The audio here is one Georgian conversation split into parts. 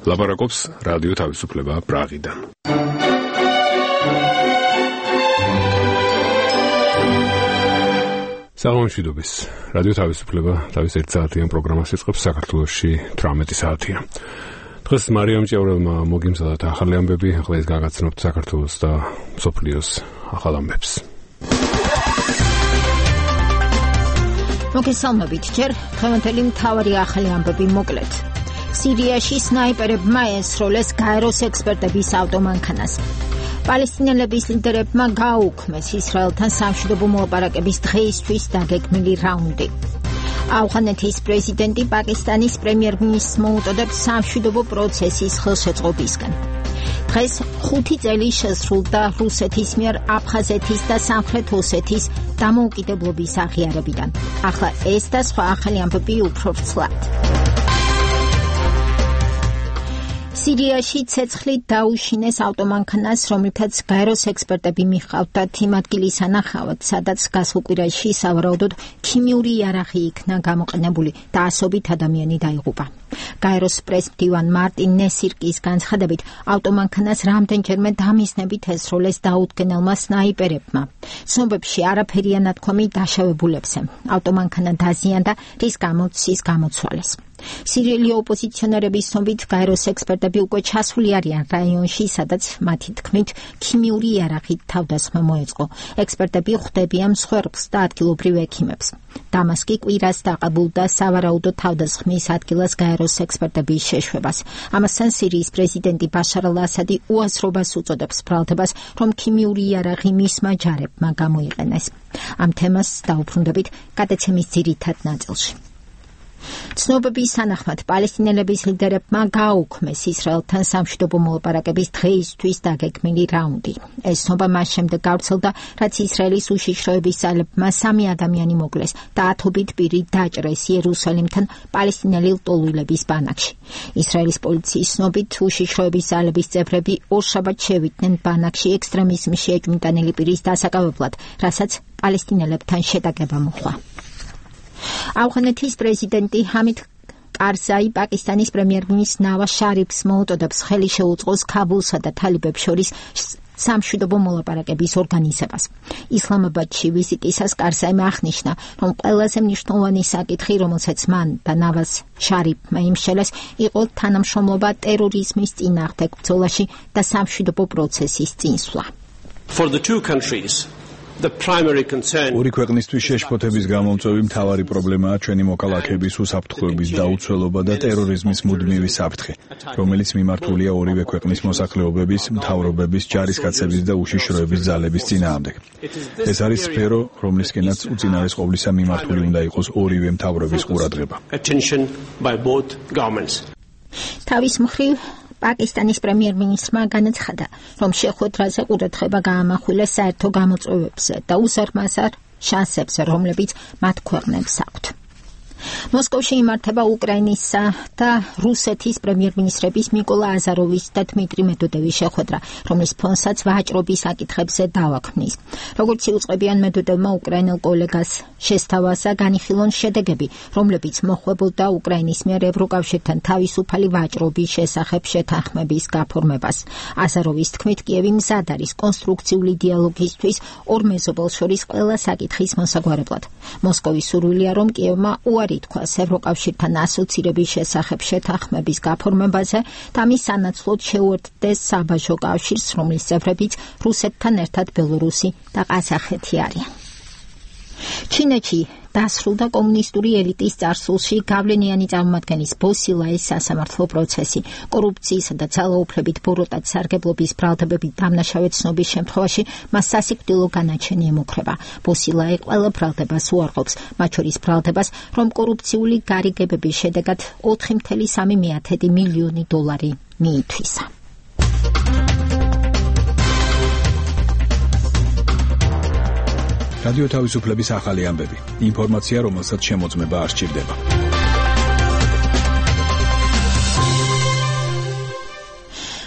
ლაპარაკობს რადიო თავისუფლება პრაღიდან. საღამოშიდობის რადიო თავისუფლება თავის 1 საათიან პროგრამას იწყებს საქართველოში 18 საათია. დღეს მარიამ ჭევრელმა მოგიმზადათ ახალი ამბები, ახლა ის გაგაცნობთ საქართველოს და მსოფლიოს ახალ ამბებს. მოგესალმებით, ჯერ დღევანდელი მთავარი ახალი ამბები მოკლედ. სირიაში სნაიპერებმა ესროლეს გაეროს ექსპერტების ავტომანქანას. პალესტინელების ლიდერებმა გააუქმეს ისრაელთან სამშვიდობო მოლაპარაკების დღეისთვის დაგეგმილი რაუნდი. ავღანეთის პრეზიდენტი პაკისტანის პრემიერ-მინისტრს მოუწოდებს სამშვიდობო პროცესის ხელშეწყობისკენ. დღეს 5 წელი შესრულდა რუსეთის მიერ აფხაზეთის და სამხრეთ ოსეთის დამოუკიდებლობის აღიარებიდან. ახლა ეს და სხვა ახალი ამბები უფრო ვრცლად. სირიაში ცეცხლით დაუშინეს ავტომანქანას, რომელთაც გაეროს ექსპერტები მიჰყავდათ იმ ადგილის ანახავად, სადაც გასულ კვირაში სავარაუდოდ ქიმიური იარაღი იქნა გამოყენებული და ასობით ადამიანი დაიღუპა. გაეროს პრეს-მდივან მარტინ ნესირკის განცხადებით, ავტომანქანას რამდენჯერმე დამიზნებით ესროლეს დაუდგენელმა სნაიპერებმა. ცნობებში არაფერია ნათქვამი დაშავებულებებზე. ავტომანქანა დაზიანდა, რის გამოც ის გამოცვალეს. სირიელი ოპოზიციონერების ცნობით გაეროს ექსპერტები უკვე ჩასული არიან რაიონში, სადაც მათი თქმით ქიმიური იარაღით თავდასხმა მოეწყო. ექსპერტები ხვდებიან მსხვერპლს და ადგილობრივ ექიმებს. დამასკი კვირას დაყაბულდა სავარაუდო თავდასხმის ადგილას გაეროს ექსპერტების შეშვებას. ამასთან სირიის პრეზიდენტი ბაშარ ალ-ასადი უაზრობას უწოდებს ბრალდებას, რომ ქიმიური იარაღი მისმა ჯარებმა გამოიყენეს. ამ თემას დაუბრუნდებით გადაცემის ძირითად ნაწილში. ცნობების თანახმად პალესტინელების ლიდერებმა გააუქმეს ისრაელთან სამშვიდობო მოლაპარაკების დღეისთვის დაგეგმილი რაუნდი. ეს ცნობა მას შემდეგ გავრცელდა, რაც ისრაელის უშიშროების ძალებმა 3 ადამიანი მოკლეს და ათობით პირი დაჭრეს იერუსალიმთან პალესტინელი ლტოლვილების ბანაკში. ისრაელის პოლიციის ცნობით უშიშროების ძალების წევრები ორშაბათს შევიდნენ ბანაკში ექსტრემიზმში ეჭვმიტანილი პირის დასაკავებლად, რასაც პალესტინელებთან შეტაკება მოჰყვა. ავღანეთის პრეზიდენტი ჰამიდ კარზაი პაკისტანის პრემიერ-მინისტრ ნავაზ შარიფს მოუწოდებს ხელი შეუწყოს ქაბულსა და თალიბებს შორის სამშვიდობო მოლაპარაკების ორგანიზებას. ისლამაბადში ვიზიტისას კარზაიმ აღნიშნა, რომ ყველაზე მნიშვნელოვანი საკითხი, რომელსაც მან და ნავაზ შარიფმა იმსჯელეს, იყო თანამშრომლობა ტერორიზმის წინააღმდეგ ბრძოლაში და სამშვიდობო პროცესის წინსვლა. For the two countries, ორი ქვეყნისთვის შეშფოთების გამომწვევი მთავარი პრობლემაა ჩვენი მოკალაქეების უსაფრთხოების დაუცველობა და ტერორიზმის მუდმივი საფრთხე, რომელიც მიმართულია ორივე ქვეყნის მოსახლეობების, მთავრობების, ჯარისკაცების და უშიშროების ძალების წინააღმდეგ. ეს არის სფერო, რომლისკენაც უწინარეს ყოვლისა მიმართული უნდა იყოს ორივე მთავრობის ყურადღება. თავის მხრივ პაკისტანის პრემიერ-მინისტრმა განაცხადა, რომ შეხვედრაზე ყურადღება გაამახვილეს საერთო გამოწვევებზე და უზარმაზარ შანსებზე, რომლებიც მათ ქვეყნებს აქვთ. მოსკოვში იმართება უკრაინისა და რუსეთის პრემიერ-მინისტრების მიკოლა აზაროვის და დმიტრი მედვედევის შეხვედრა, რომლის ფონსაც ვაჭრობის საკითხებზე დავაქმნის. როგორც იუწყებიან მედვედევმა უკრაინელ კოლეგას შესთავაზა განიხილონ შედეგები, რომლებიც მოხვებოდა უკრაინის მიერ ევროკავშირთან თავისუფალი ვაჭრობის შესახებ შეთანხმების გაფორმებას. აზაროვის თქმით, კიევი მზად არის კონსტრუქციული დიალოგისთვის ორ მეზობელს შორის ყველა საკითხის მოსაგვარებლად. მოსკოვის სურვილია, რომ კიევმა უარი ითქვას ევროკავშირთან ასოცირების შესახებ შეთანხმების გაფორმებაზე და მის სანაცვლოდ შეუერთდეს საბაჟო კავშირს, რომლის წევრებიც რუსეთთან ერთად ბელორუსი და ყაზახეთი არიან. ჩინეთში დასრულდა კომუნისტური ელიტის წარსულში გავლენიანი წარმომადგენლის ბოსილაის სასამართლო პროცესი. კორუფციისა და ძალაუფლებით ბოროტად სარგებლობის ბრალდებებით დამნაშავე ცნობის შემთხვევაში მას სასიკვდილო განაჩენი ემუქრება. ბოსილაი ყველა ბრალდებას უარყოფს, მათ შორის ბრალდებას, რომ კორუფციული გარიგებების შედეგად 4,3 მილიონი დოლარი მიითვისა. რადიო თავისუფლების ახალი ამბები. ინფორმაცია, რომელსაც შემოწმება არ სჭირდება.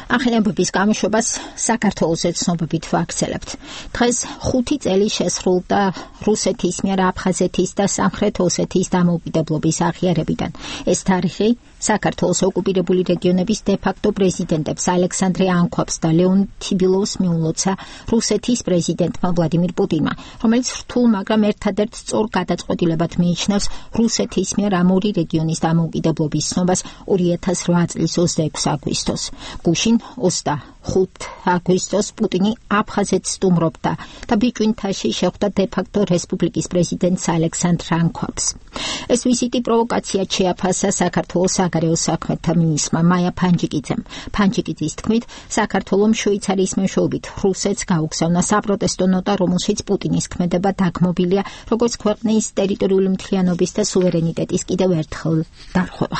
ახლებების გამოშვებას საქართველოსაც ცნობებით ვაგრძელებთ. დღეს 5 წელი შესრულდა რუსეთის მიერ აფხაზეთის და სამხრეთ ოსეთის დამოუკიდებლობის აღიარებიდან. ეს თარიღი საქართველოს ოკუპირებული რეგიონების დე-ფაქტო პრეზიდენტებს ალექსანდრე ანქვაბს და ლეონ თიბილოვს მიულოცა რუსეთის პრეზიდენტმა ვლადიმირ პუტინმა, რომელიც რთულ, მაგრამ ერთადერთ სწორ გადაწყვეტილებად მიიჩნევს რუსეთის მიერ ამ ორი რეგიონის დამოუკიდებლობის ცნობას 2008 წლის 26 აგვისტოს. გუშინ 25 აგვისტოს პუტინი აფხაზეთს სტუმრობდა და ბიჭვინთაში შეხვდა დე-ფაქტო რესპუბლიკის პრეზიდენტს ალექსანდრ ანქვაბს. ეს ვიზიტი პროვოკაციად შეაფასა საქართველოს საგარეო საქმეთა მინისტრმა მაია ფანჯიკიძემ. ფანჯიკიძის თქმით, საქართველომ შვეიცარიის მეშვეობით რუსეთს გაუგზავნა საპროტესტო ნოტა, რომელშიც პუტინის ქმედება დაგმობილია როგორც ქვეყნის ტერიტორიული მთლიანობის და სუვერენიტეტის კიდევ ერთხელ დარღვევა.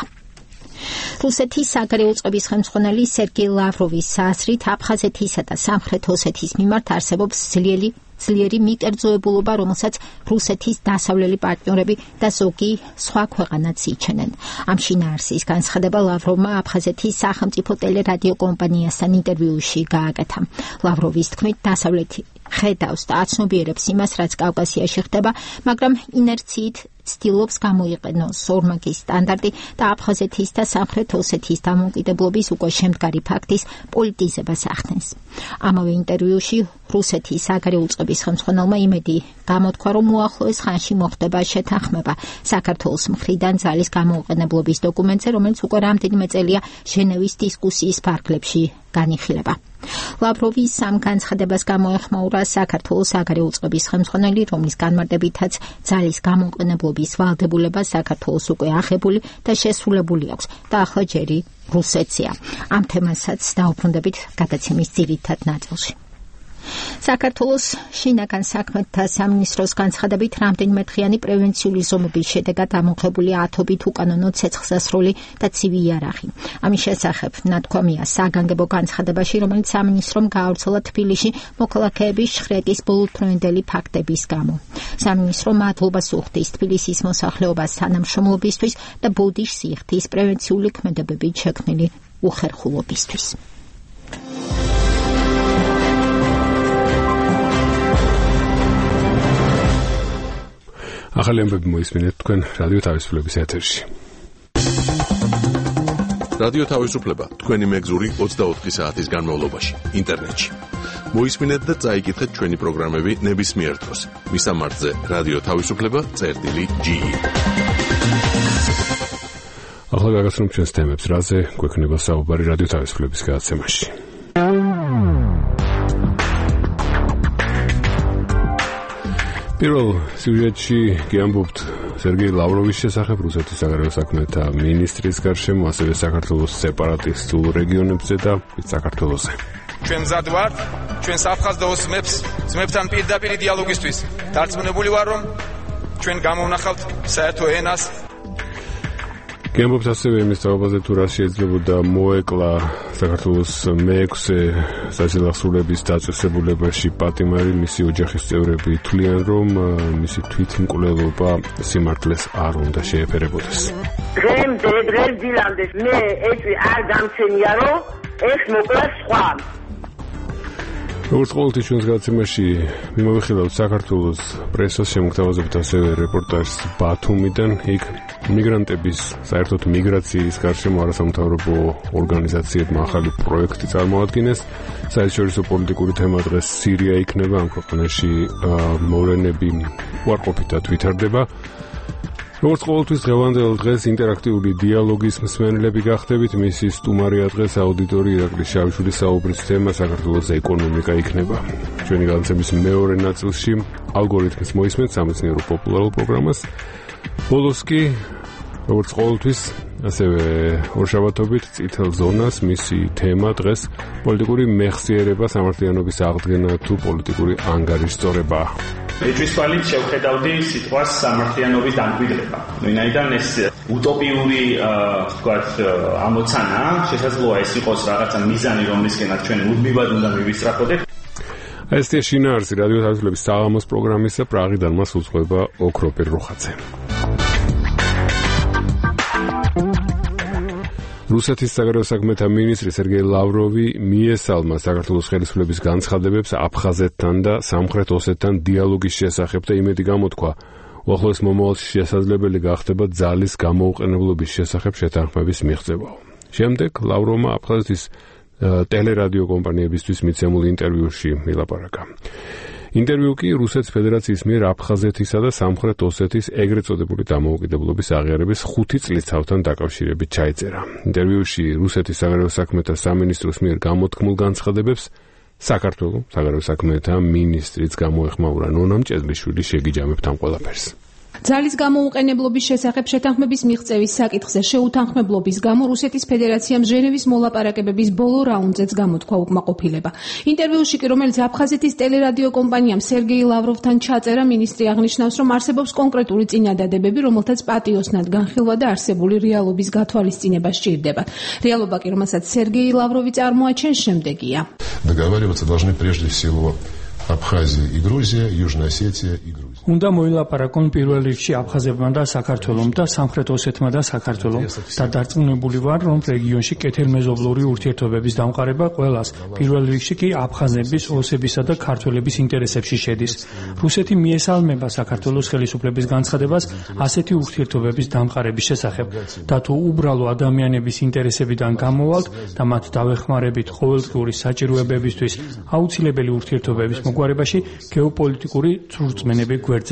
რუსეთის საგარეო წყობის ხელმძღვანელი სერგეი ლავროვის აზრით, აფხაზეთისა და სამხრეთ ოსეთის მიმართ არსებობს ძლიერი მიკერძოებულობა, რომელსაც რუსეთის დასავლელი პარტნიორები და ზოგი სხვა ქვეყანაც იჩენენ. ამ შინაარსის განცხადება ლავროვმა აფხაზეთის სახელმწიფო ტელერადიო კომპანიასთან ინტერვიუში გააკეთა. ლავროვის თქმით, დასავლეთი ხედავს და აცნობიერებს იმას, რაც კავკასიაში ხდება, მაგრამ ინერციით ცდილობს გამოიყენოს ორმაგი სტანდარტი და აფხაზეთის და სამხრეთ ოსეთის დამოუკიდებლობის უკვე შემდგარი ფაქტის პოლიტიზებას ახდენს. ამავე ინტერვიუში რუსეთის საგარეო წყობის ხელმძღვანელმა იმედი გამოთქვა, რომ უახლოეს ხანში მოხდება შეთანხმება საქართველოს მხრიდან ძალის გამოუყენებლობის დოკუმენტზე, რომელიც უკვე რამდენიმე წელია ჟენევის დისკუსიის ფარგლებში განიხილება. ლავროვის ამ განცხადებას გამოეხმაურა საქართველოს საგარეო წყობის ხელმძღვანელი, რომლის განმარტებითაც ძალის გამოყენებლობის ვალდებულება საქართველოს უკვე აღებული და შესრულებული აქვს და ახლა ჯერი რუსეთია. ამ თემასაც დაუბრუნდებით გადაცემის ძირითად ნაწილში. საქართველოს შინაგან საქმეთა სამინისტროს განცხადებით, რამდენიმე დღიანი პრევენციული ზომების შედეგად ამოღებული ათობით უკანონო ცეცხლსასროლი და ცივი იარაღი. ამის შესახებ ნათქვამია საგანგებო განცხადებაში, რომელიც სამინისტრომ გაავრცელა თბილისში მოქალაქეების შხრეტის ბოლოთროინდელი ფაქტების გამო. სამინისტრო მადლობას უხდის თბილისის მოსახლეობას თანამშრომლობისთვის და ბოდიშს იხდის პრევენციული ქმედებებით შექმნილი უხერხულობისთვის. ახალი ამბები მოისმინეთ თქვენ რადიო თავისუფლების ეთერში. რადიო თავისუფლება თქვენი მეგზური 24 საათის განმავლობაში ინტერნეტში. მოისმინეთ და წაიკითხეთ ჩვენი პროგრამები ნებისმიერ დროს. მისამართზე რადიო თავისუფლება.ge. ახლა გაგაცნობთ ჩვენს თემებს, რაზე გვექნება საუბარი რადიო თავისუფლების გადაცემაში. პირველ სიუჟეტში გიამბობთ სერგეი ლავროვის შესახებ, რუსეთის საგარეო საქმეთა მინისტრის გარშემო, ასევე საქართველოს სეპარატისტულ რეგიონებზე და საქართველოზე. ჩვენ მზად ვართ ჩვენს აფხაზ და ოს ძმებთან პირდაპირ დიალოგისთვის. დარწმუნებული ვარ, რომ ჩვენ გამოვნახავთ საერთო ენას. გიამბობთ ასევე იმის თაობაზე, თუ რა შეიძლებოდა მოეკლა საქართველოს მე-6 სასილახსოვრების დაწესებულებაში პატიმარი. მისი ოჯახის წევრები თვლიან, რომ მისი თვითმკვლელობა სიმართლეს არ უნდა შეეფერებოდეს. დღემდე მე ეს არ გამცენია, რომ ეს მოკლა სხვა. როგორც ყოველთვის ჩვენს გადაცემაში მიმოვიხილავთ საქართველოს პრესას, შემოგთავაზებთ ასევე რეპორტაჟს ბათუმიდან. იქ მიგრანტების, საერთოდ მიგრაციის გარშემო არასამთავრობო ორგანიზაციებმა ახალი პროექტი წარმოადგინეს. საერთაშორისო პოლიტიკური თემა დღეს სირია იქნება. ამ ქვეყანაში მოვლენები უარყოფითად ვითარდება. როგორც ყოველთვის დღევანდელ დღეს ინტერაქტიული დიალოგის მსმენელები გახდებით. მისი სტუმარია დღეს აუდიტორი ირაკლი შავიშვილის საუბრის თემა საქართველოს ეკონომიკა იქნება. ჩვენი განაცემის მეორე ნაწილში ალგორითმის მოისმენთ სამეცნიერო პოპულარულ პროგრამას. ბოლოს კი როგორც ყოველთვის ასევე ორშაბათობით წითელ ზონას. მისი თემა დღეს პოლიტიკური მეხსიერება, სამართლიანობის აღდგენა თუ პოლიტიკური ანგარიშწორებაა. ეჭვისვალით შევხედავდი სიტყვას სამართლიანობის დამკვიდრება. ვინაიდან ეს უტოპიური თქვათ ამოცანა, შესაძლოა ეს იყოს რაღაცა მიზანი, რომლისკენაც ჩვენ მუდმივად უნდა მივისწრაფოდეთ. ესეთი შინაარსი რადიო თავისუფლების საღამოს პროგრამისა პრაღიდან მას უძღვება ოქროპირ როხაძე. რუსეთის საგარეო საქმეთა მინისტრი სერგეი ლავროვი მიესალმა საქართველოს ხელისუფლების განცხადებებს აფხაზეთთან და სამხრეთ ოსეთთან დიალოგის შესახებ და იმედი გამოთქვა, უახლოეს მომავალში შესაძლებელი გახდება ძალის გამოუყენებლობის შესახებ შეთანხმების მიღწევა. შემდეგ ლავროვმა აფხაზეთის ტელერადიო კომპანიებისთვის მიცემულ ინტერვიუში ილაპარაკა. ინტერვიუ კი რუსეთის ფედერაციის მიერ აფხაზეთისა და სამხრეთ ოსეთის ეგრეთ წოდებული დამოუკიდებლობის აღიარების 5 წლისთავთან დაკავშირებით ჩაიწერა. ინტერვიუში რუსეთის საგარეო საქმეთა სამინისტროს მიერ გამოთქმულ განცხადებებს საქართველოს საგარეო საქმეთა მინისტრიც გამოეხმაურა. ნონა მჭედლიშვილი შეგიჯამებთ ამ ყველაფერს. ძალის გამოუყენებლობის შესახებ შეთანხმების მიღწევის საკითხზე შეუთანხმებლობის გამო რუსეთის ფედერაციამ ჟენევის მოლაპარაკებების ბოლო რაუნდზეც გამოთქვა უკმაყოფილება. ინტერვიუში კი, რომელიც აფხაზეთის ტელერადიო კომპანიამ სერგეი ლავროვთან ჩაწერა, მინისტრი აღნიშნავს, რომ არსებობს კონკრეტული წინადადებები, რომელთაც პატიოსნად განხილვა და არსებული რეალობის გათვალისწინება სჭირდება. რეალობა კი, რომელსაც სერგეი ლავროვი წარმოაჩენს, შემდეგია. Договариваться должны прежде всего Абхазия и Грузия, Южная Осетия и Грузия. უნდა მოილაპარაკონ პირველ რიგში აფხაზებმა და საქართველომ და სამხრეთ ოსეთმა და საქართველომ და დარწმუნებული ვარ, რომ რეგიონში კეთილმეზობლური ურთიერთობების დამყარება ყველას, პირველ რიგში კი აფხაზების, ოსებისა და ქართველების ინტერესებში შედის. რუსეთი მიესალმება საქართველოს ხელისუფლების განცხადებას ასეთი ურთიერთობების დამყარების შესახებ და თუ უბრალო ადამიანების ინტერესებიდან გამოვალთ და მათ დავეხმარებით ყოველდღიური საჭიროებებისთვის აუცილებელი ურთიერთობების მოგვარებაში გეოპოლიტიკური ცრურწმენები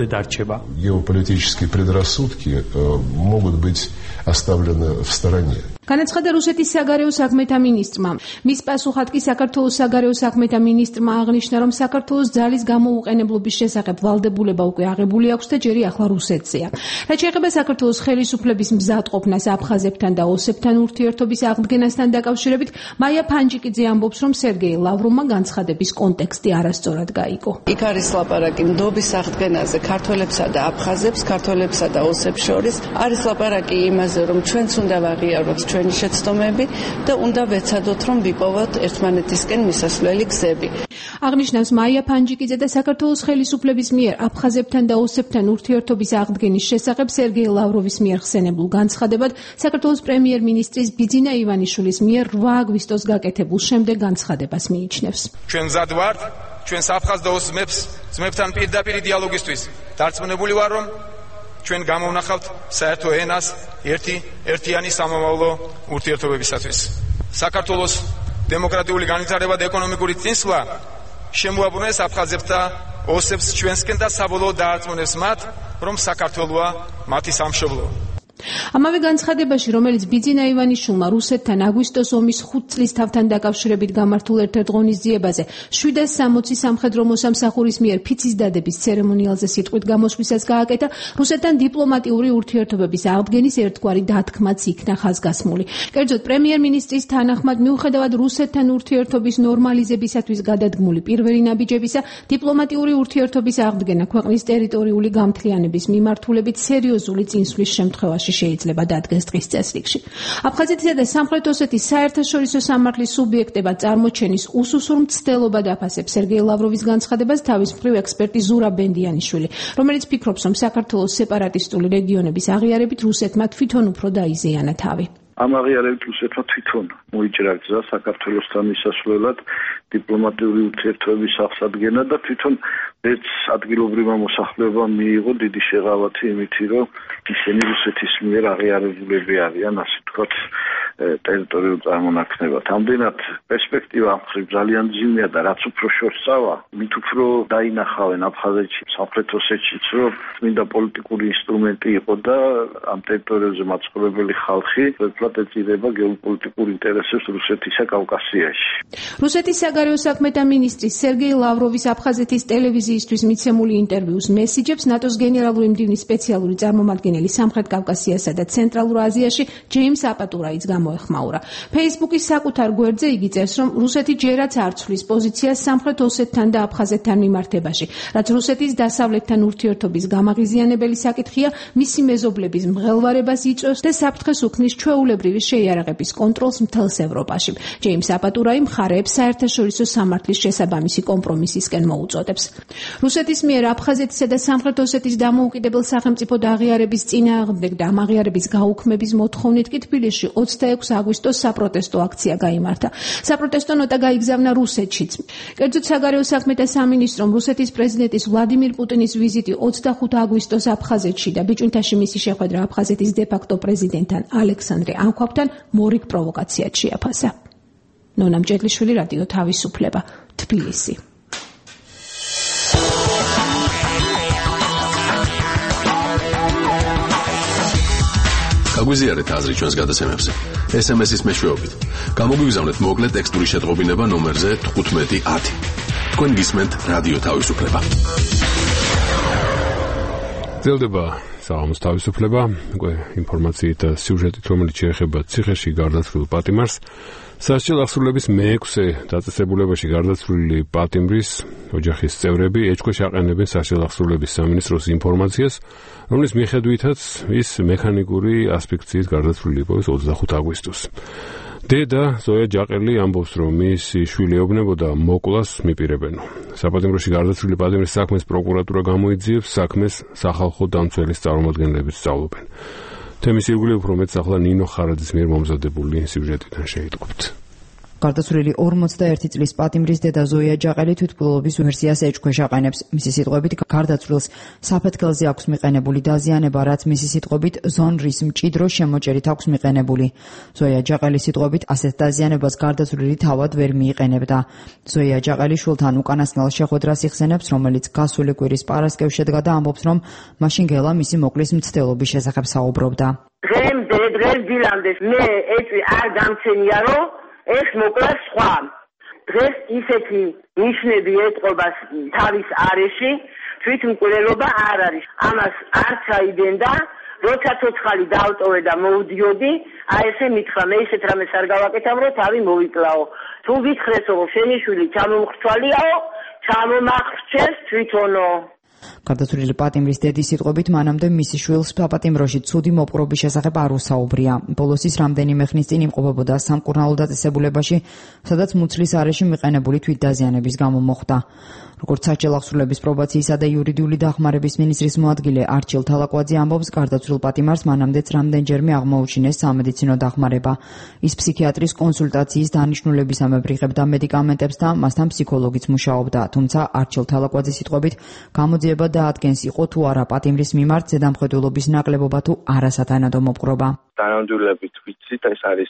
Геополитические предрассудки могут быть оставлены в стороне. განაცხადა რუსეთის საგარეო საქმეთა მინისტრმა. მის პასუხად კი საქართველოს საგარეო საქმეთა მინისტრმა აღნიშნა, რომ საქართველოს ძალის გამოუყენებლობის შესახებ ვალდებულება უკვე აღებული აქვს და ჯერი ახლა რუსეთზეა. რაც შეეხება საქართველოს ხელისუფლების მზადყოფნას აფხაზებთან და ოსებთან ურთიერთობის აღდგენასთან დაკავშირებით, მაია ფანჯიკიძე ამბობს, რომ სერგეი ლავროვმა განცხადების კონტექსტი არასწორად გაიგო. იქ არის ლაპარაკი ნდობის აღდგენაზე ქართველებსა და აფხაზებს, ქართველებსა და ოსებს შორის. არის ლაპარაკი იმაზე, რომ ჩვენც უნდა ვაღიაროთ ჩვენი შეცდომები და უნდა ვეცადოთ, რომ ვიპოვოთ ერთმანეთისკენ მისასვლელი გზები. აღნიშნავს მაია ფანჯიკიძე და საქართველოს ხელისუფლების მიერ აფხაზებთან და ოსებთან ურთიერთობის აღდგენის შესახებ სერგეი ლავროვის მიერ ხსენებულ განცხადებად საქართველოს პრემიერ-მინისტრის ბიძინა ივანიშვილის მიერ 8 აგვისტოს გაკეთებულ შემდეგ განცხადებას მიიჩნევს. ჩვენ მზად ვართ ჩვენს აფხაზ და ოს ძმებთან პირდაპირ დიალოგისთვის. დარწმუნებული ვარ, რომ ჩვენ გამოვნახავთ საერთო ენას ერთიანი სამომავლო ურთიერთობებისათვის. საქართველოს დემოკრატიული განვითარება და ეკონომიკური წინსვლა შემოაბრუნეს აფხაზებს და ოსებს ჩვენსკენ და საბოლოოდ დაარწმუნებს მათ, რომ საქართველოა მათი სამშობლო. ამავე განცხადებაში, რომელიც ბიძინა ივანიშვილმა რუსეთთან აგვისტოს ომის 5 წლისთავთან დაკავშირებით გამართულ ერთ-ერთ ღონისძიებაზე 760 სამხედრო მოსამსახურის მიერ ფიცის დადების ცერემონიალზე სიტყვით გამოსვლისას გააკეთა, რუსეთთან დიპლომატიური ურთიერთობების აღდგენის ერთგვარი დათქმაც იქნა ხაზგასმული. კერძოდ, პრემიერ-მინისტრის თანახმად, მიუხედავად რუსეთთან ურთიერთობის ნორმალიზებისათვის გადადგმული პირველი ნაბიჯებისა, დიპლომატიური ურთიერთობის აღდგენა ქვეყნის ტერიტორიული გამთლიანების მიმართულებით სერიოზული წინსვლის შემთხვევაში შეიძლება დადგეს დღის წესრიგში. აფხაზეთისა და სამხრეთ ოსეთის საერთაშორისო სამართლის სუბიექტებად წარმოჩენის უსუსურ მცდელობად აფასებს სერგეი ლავროვის განცხადებას თავის მხრივ ექსპერტი ზურაბ ბენდიანიშვილი, რომელიც ფიქრობს, რომ საქართველოს სეპარატისტული რეგიონების აღიარებით რუსეთმა თვითონ უფრო დაიზიანა თავი. ამ აღიარებით რუსეთმა თვითონ მოიჭრა გზა საქართველოსთან მისასვლელად დიპლომატიური ურთიერთობების აღსადგენა და თვითონ ერთ ადგილობრივმა მოსახლეობამ მიიღო დიდი შეღავათი იმითი, რომ ისინი რუსეთის მიერ აღიარებულები არიან, ასე ვთქვათ, ტერიტორიულ წარმონაქმნებად. ამდენად პერსპექტივა ამ მხრივ ძალიან მძიმეა და რაც უფრო შორსავა, მით უფრო დაინახავენ აფხაზეთში, სამხრეთ ოსეთშიც, რომ წმინდა პოლიტიკური ინსტრუმენტი იყო და ამ ტერიტორიებზე მაცხოვრებელი ხალხი ეწირება გეოპოლიტიკურ ინტერესებს რუსეთისა კავკასიაში. რუსეთის საგარეო საქმეთა მინისტრის სერგეი ლავროვის აფხაზეთის ტელევიზიისთვის მიცემული ინტერვიუს მესიჯებს ნატოს გენერალური მდივნის სპეციალური წარმომადგენელი სამხრეთ კავკასიასა და ცენტრალურ აზიაში ჯეიმს აპატურაიც გამოეხმაურა. ფეისბუქის საკუთარ გვერდზე იგი წერს, რომ რუსეთი ჯერაც არ ცვლის პოზიციას სამხრეთ ოსეთთან და აფხაზეთთან მიმართებაში, რაც რუსეთის დასავლეთთან ურთიერთობის გამაღიზიანებელი საკითხია, მისი მეზობლების მღელვარებას იწვევს და საფრთხეს უქმნის ჩვეულებრივი შეიარაღების კონტროლს მთელს ევროპაში. ჯეიმს აპატურაი მხარეებს საერთაშორისო სამართლის შესაბამისი კომპრომისისკენ მოუწოდებს. რუსეთის მიერ აფხაზეთისა და სამხრეთ ოსეთის დამოუკიდებელ სახელმწიფოდ აღიარების წინააღმდეგ და ამ აღიარების გაუქმების მოთხოვნით კი თბილისში 26 აგვისტოს საპროტესტო აქცია გაიმართა. საპროტესტო ნოტა გაიგზავნა რუსეთშიც. კერძოდ საგარეო საქმეთა სამინისტრომ რუსეთის პრეზიდენტის ვლადიმირ პუტინის ვიზიტი 25 აგვისტოს აფხაზეთში და ბიჭუნთაში მისი შეხვედრა აფხაზეთის დე-ფაქტო პრეზიდენტთან ალექსანდრე ანქვაბთან მორიგ პროვოკაციად შეაფასა. ნონა მჭედლიშვილი, რადიო თავისუფლება, თბილისი. გაგვიზიარეთ აზრი ჩვენს გადაცემებზე. SMS-ის მეშვეობით. გამოგვიგზავნეთ მოკლე ტექსტური შეტყობინება ნომერზე 1510. თქვენ გისმენთ რადიო თავისუფლება. ძელდება საღამოს თავისუფლება, უკვე ინფორმაციით და სიუჟეტით, რომელიც შეეხება ციხეში გარდაცვლილ პატიმარს. სასჯელ აღსრულების მე-6 დაწესებულებაში გარდაცვლილი პატიმრის ოჯახის წევრები ეჭქვეშ აყენებენ სასჯელ აღსრულების სამინისტროს ინფორმაციას, რომლის მიხედვითაც ის მექანიკური ასფიქსიით გარდაცვლილი იყო 25 აგვისტოს. დედა ზოია ჯაყელი ამბობს, რომ მისი შვილი ეუბნებოდა მოკვლას მიპირებენო. საპატიმროში გარდაცვლილი პატიმრის საქმეს პროკურატურა გამოიძიებს, საქმეს სახალხო დამცველის წარმომადგენლები სწავლობენ. თემის ირგვლივ უფრო მეტს ახლა ნინო ხარაძის მიერ მომზადებული სიუჟეტიდან შეიტყობთ. გარდაცვლილი 41 წლის პატიმრის დედა ზოია ჯაყელი თვითმკვლელობის ვერსიას ეჭქვეშ აყენებს. მისი სიტყვებით, გარდაცვლილს საფეთქელზე აქვს მიყენებული დაზიანება, რაც მისი სიტყვებით ზონრის მჭიდრო შემოჭერით აქვს მიყენებული. ზოია ჯაყელის სიტყვებით, ასეთ დაზიანებას გარდაცვლილი თავად ვერ მიიყენებდა. ზოია ჯაყელი შვილთან უკანასკნელ შეხვედრას იხსენებს, რომელიც გასული კვირის პარასკევს შედგა და ამბობს, რომ მაშინ გელა მისი მოკლის მცდელობის შესახებ საუბრობდა. დღემდე დილანდეს მე ეჭვი არ გამცენია, რომ ეს მოკლა სხვა. დღეს ისეთი ნიშნები ეტყობა თავის არეში, თვითმკვლელობა არ არის. ამას არც აიდენდა, როცა ცოცხალი დავტოვე და მოვდიოდი, ესე მითხრა, მე ისეთ რამეს არ გავაკეთებ, რომ თავი მოვიკლაო. თუ გითხრესო, რომ შენი შვილი ჩამომხრთვალიაო, ჩამომახრჩეს თვითონო. გარდაცვლილი პატიმრის დედის სიტყვებით, მანამდე მისი შვილს საპატიმროში ცუდი მოპყრობის შესახებ არ უსაუბრია. ბოლოს ის რამდენიმე ხნის წინ იმყოფებოდა სამკურნალო დაწესებულებაში, სადაც მუცლის არეში მიყენებული თვითდაზიანების გამო მოხვდა. როგორც სასჯელ აღსრულების პრობაციისა და იურიდიული დახმარების მინისტრის მოადგილე არჩილ თალაკვაძე ამბობს, გარდაცვლილ პატიმარს მანამდეც რამდენჯერმე აღმოუჩინეს სამედიცინო დახმარება. ის ფსიქიატრის კონსულტაციის დანიშნულებისამებრ იღებდა მედიკამენტებს და მასთან ფსიქოლოგიც მუშაობდა, თუმცა არჩილ თალაკვაძის სიტყვებით, გამოძიება დაადგენს იყო თუ არა პატიმრის მიმართ ზედამხედველობის ნაკლებობა თუ არასათანადო მოპყრობა. თანამდებობებით ვიცით, ეს არის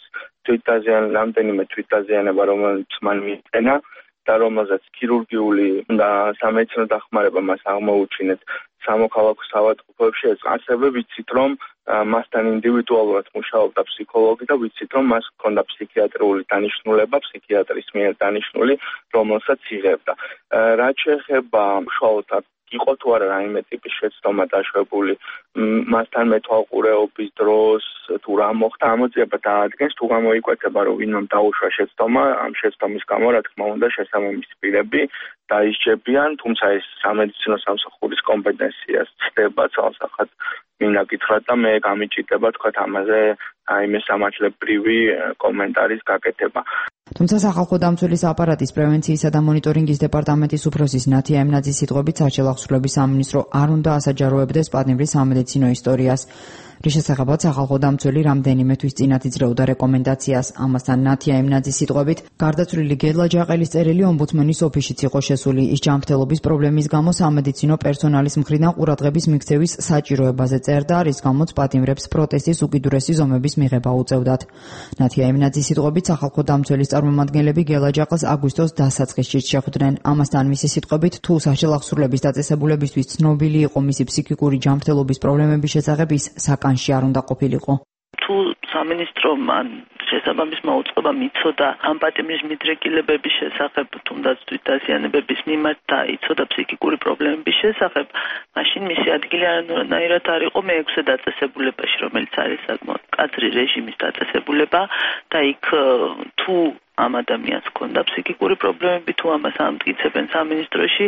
რამდენიმე თვითდაზიანება, რომელიც მან მიიყენა და რომელზეც ქირურგიული და სამედიცინო დახმარება მას აღმოუჩინეთ სამოქალაქო საავადმყოფოებში. ასევე ვიცით, რომ მასთან ინდივიდუალურად მუშაობდა ფსიქოლოგი და ვიცით, რომ მას ჰქონდა ფსიქიატრიული დანიშნულება, ფსიქიატრის მიერ დანიშნული, რომელსაც იღებდა. რაც შეეხება უშუალოდ იყო თუ არა რაიმე ტიპის შეცდომა დაშვებული მასთან მეთვალყურეობის დროს, თუ რა მოხდა, ამოძიება დაადგენს, თუ გამოიკვეთება, რომ ვინმემ დაუშვა შეცდომა, ამ შეცდომის გამო, რა თქმა უნდა, შესაბამისი პირები დაისჯებიან, თუმცა ეს სამედიცინო სამსახურის კომპეტენციას ცდება ძალსახად მინდა გითხრათ და მე გამიჭირდება თქვათ ამაზე აიმე სამართლებრივი კომენტარის გაკეთება. თუმცა სახალხო დამცველის აპარატის პრევენციისა და მონიტორინგის დეპარტამენტის უფროსის ნათია ემნაძის სიტყვებით, სასჯელ აღსრულების სამინისტრო არ უნდა ასაჯაროებდეს პატიმრის სამედიცინო ისტორიას. რის შესახებაც სახალხო დამცველი რამდენიმე თვის წინათ იძლეოდა რეკომენდაციას. ამასთან ნათია ემნაძის სიტყვებით, გარდაცვლილი გელა ჯაყელის წერილი ომბუდსმენის ოფისშიც იყო შესული. ის ჯანმრთელობის პრობლემის გამო სამედიცინო პერსონალის მხრიდან ყურადღების მიქცევის საჭიროებაზე წერდა, რის გამოც პატიმრებს პროტესტის უკიდურესი ზომების მიღება უწევდათ. ნათია ემნაძის სიტყვებით, სახალხო დამცველის წარმომადგენლები გელა ჯაყელს აგვისტოს დასაწყისში შეხვდნენ. ამასთან მისი სიტყვებით, თუ სასჯელ აღსრულების დაწესებულებისთვის ცნობილი იყო მისი ფსიქიკური ჯანმრთელობის პრობლემების შესახებ, ის საკანში არ უნდა ყოფილიყო. თუ სამინისტრომ შესაბამის მოუწყება მიცოდა ამ პატიმრის მიდრეკილებების შესახებ, თუნდაც თვითდაზიანებების მიმართ და იცოდა ფსიქიკური პრობლემების შესახებ, მაშინ მისი ადგილი არანაირად არ იყო მე-6 დაწესებულებაში, რომელიც არის საკმაოდ მკაცრი რეჟიმის დაწესებულება და იქ თუ ამ ადამიანს ჰქონდა ფსიქიკური პრობლემები, თუ ამას ამტკიცებენ სამინისტროში,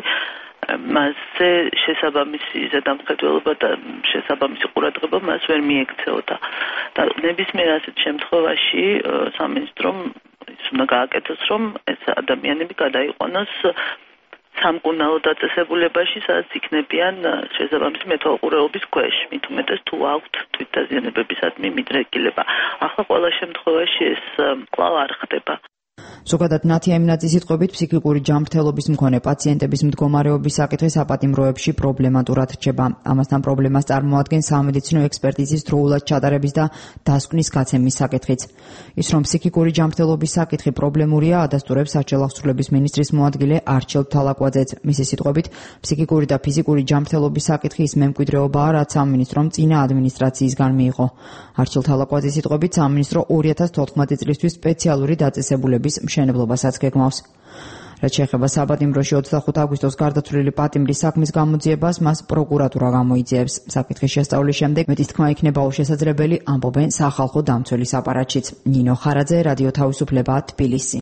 მასზე შესაბამისი ზედამხედველობა და შესაბამისი ყურადღება მას ვერ მიექცეოდა. და ნებისმიერ ასეთ შემთხვევაში სამინისტრომ ის უნდა გააკეთოს, რომ ეს ადამიანები გადაიყვანოს სამკურნალო დაწესებულებაში, სადაც იქნებიან შესაბამისი მეთვალყურეობის ქვეშ. მით უმეტეს თუ აქვთ თვითდაზიანებებისადმი მიდრეკილება. ახლა ყველა შემთხვევაში ეს კვლავ არ ხდება. ზოგადად ნათია იმნაძის სიტყვებით ფსიქიკური ჯანმრთელობის მქონე პაციენტების მდგომარეობის საკითხი საპატიმროებში პრობლემატურად რჩება. ამასთან პრობლემას წარმოადგენს სამედიცინო ექსპერტიზის დროულად ჩატარების და დასკვნის გაცემის საკითხიც. ის რომ ფსიქიკური ჯანმრთელობის საკითხი პრობლემურია, ადასტურებს საჯარო აღსრულების მინისტრის მოადგილე არჩილ თალაკვაძეც. მისი სიტყვებით ფსიქიკური და ფიზიკური ჯანმრთელობის საკითხი ის მემკვიდრეობაა, რაც სამინისტრომ წინა ადმინისტრაციისგან მიიღო. არჩილ თალაკვაძის სიტყვებით სამინისტრო 2014 წლისთვის სპეციალური დაწესებულების მშენებლობასაც გეგმავს. რაც შეეხება საპატიმროში 25 აგვისტოს გარდაცვლილი პატიმრის საქმის გამოძიებას, მას პროკურატურა გამოიძიებს. საკითხის შესწავლის შემდეგ მეტის თქმა იქნება უშესაძლებელი, ამბობენ სახალხო დამცველის აპარატშიც. ნინო ხარაძე, რადიო თავისუფლება, თბილისი.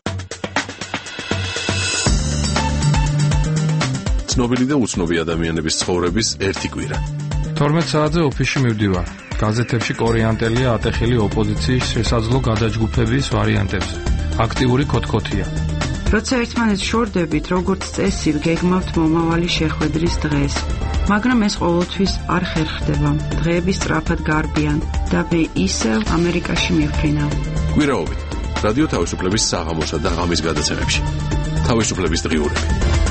ცნობილი და უცნობი ადამიანების ცხოვრების ერთი კვირა. 12 საათზე ოფისში მივდივარ. გაზეთებში კორიანტელია ატეხილი ოპოზიციის შესაძლო გადაჯგუფების ვარიანტებს. აქტიური კოთკოთია. როცა ერთმანეთს შორდებით, როგორც წესი, გეგმავთ მომავალი შეხვედრის დღეს. მაგრამ ეს ყოველთვის არ ხერხდება. დღეები სწრაფად გარბიან და მე ისევ ამერიკაში მივფრინავ. კვირაობით რადიო თავისუფლების საღამოსა და ღამის გადაცემებში. თავისუფლების დღიურები.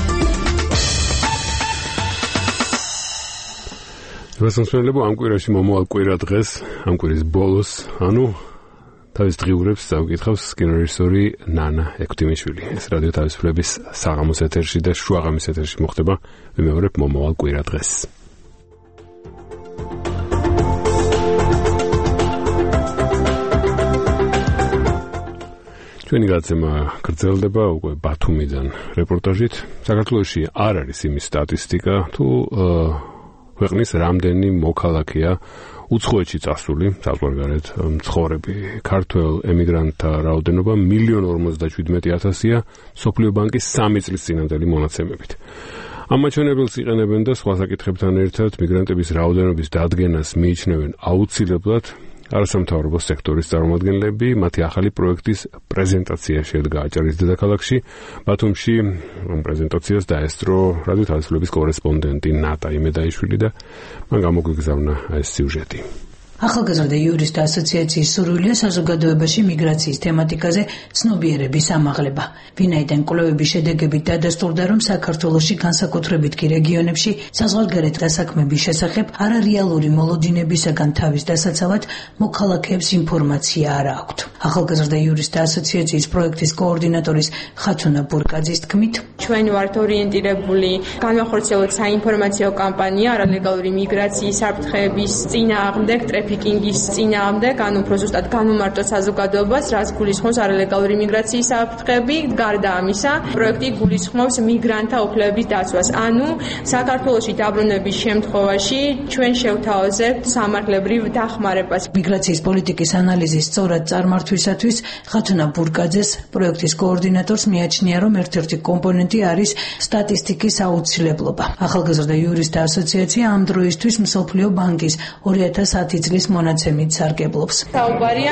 რასამსმელებო ამ კვირაში მომავალ კვირა დღეს, ამ კვირის ბოლოს, თავის დღიურებს წავკითხავს კინორეჟისორი ნანა ექვთიმიშვილი. ეს რადიო თავისუფლების საღამოს ეთერში და შუაღამის ეთერში მოხდება ვიმეორებ მომავალ კვირა დღეს. ჩვენი გაცემა გრძელდება უკვე ბათუმიდან რეპორტაჟით. საქართველოში არ არის იმის სტატისტიკა, თუ ქვეყნის რამდენი მოქალაქეა უცხოეთში წასული, საზღვარგარეთ მცხოვრები ქართველ ემიგრანტთა რაოდენობა 1,47,000-ია მსოფლიო ბანკის 3 წლის წინანდელი მონაცემებით. ამ მაჩვენებელს იყენებენ და სხვა საკითხებთან ერთად მიგრანტების რაოდენობის დადგენას მიიჩნევენ აუცილებლად არასამთავრობო სექტორის წარმომადგენლები. მათი ახალი პროექტის პრეზენტაცია შედგა აჭარის დედაქალაქში. ბათუმში ამ პრეზენტაციას დაესწრო რადიო თავისუფლების კორესპონდენტი ნატა იმედაიშვილი და მან გამოგვიგზავნა ეს სიუჟეტი. ახალგაზრდა იურისტთა ასოციაციის სურვილია საზოგადოებაში მიგრაციის თემატიკაზე ცნობიერების ამაღლება. ვინაიდან კვლევების შედეგებით დადასტურდა, რომ საქართველოში განსაკუთრებით კი რეგიონებში საზღვარგარეთ დასაქმების შესახებ არარეალური მოლოდინებისაგან თავის დასაცავად მოქალაქეებს ინფორმაცია არ აქვთ. ახალგაზრდა იურისტთა ასოციაციის პროექტის კოორდინატორის ხათუნა ბურკაძის თქმით, ჩვენ ვართ ორიენტირებული განვახორციელოთ საინფორმაციო კამპანია არალეგალური მიგრაციის საფრთხეების წინააღმდეგ, ტრაფიკინგის წინააღმდეგ, უფრო ზუსტად განუმარტოთ საზოგადოებას, რაც გულისხმობს არალეგალური მიგრაციის საფრთხები. გარდა ამისა, პროექტი გულისხმობს მიგრანტთა უფლებების დაცვას. ანუ საქართველოში დაბრუნების შემთხვევაში ჩვენ შევთავაზებთ სამართლებრივ დახმარებას. მიგრაციის პოლიტიკის ანალიზის სწორად წარმართვისათვის ხათუნა ბურკაძეს პროექტის კოორდინატორს მიაჩნია, რომ ერთ-ერთი კომპონენტი არის სტატისტიკის აუცილებლობა. ახალგაზრდა იურისტთა ასოციაცია ამ დროისთვის მსოფლიო ბანკის 2010 წლის მონაცემით სარგებლობს. საუბარია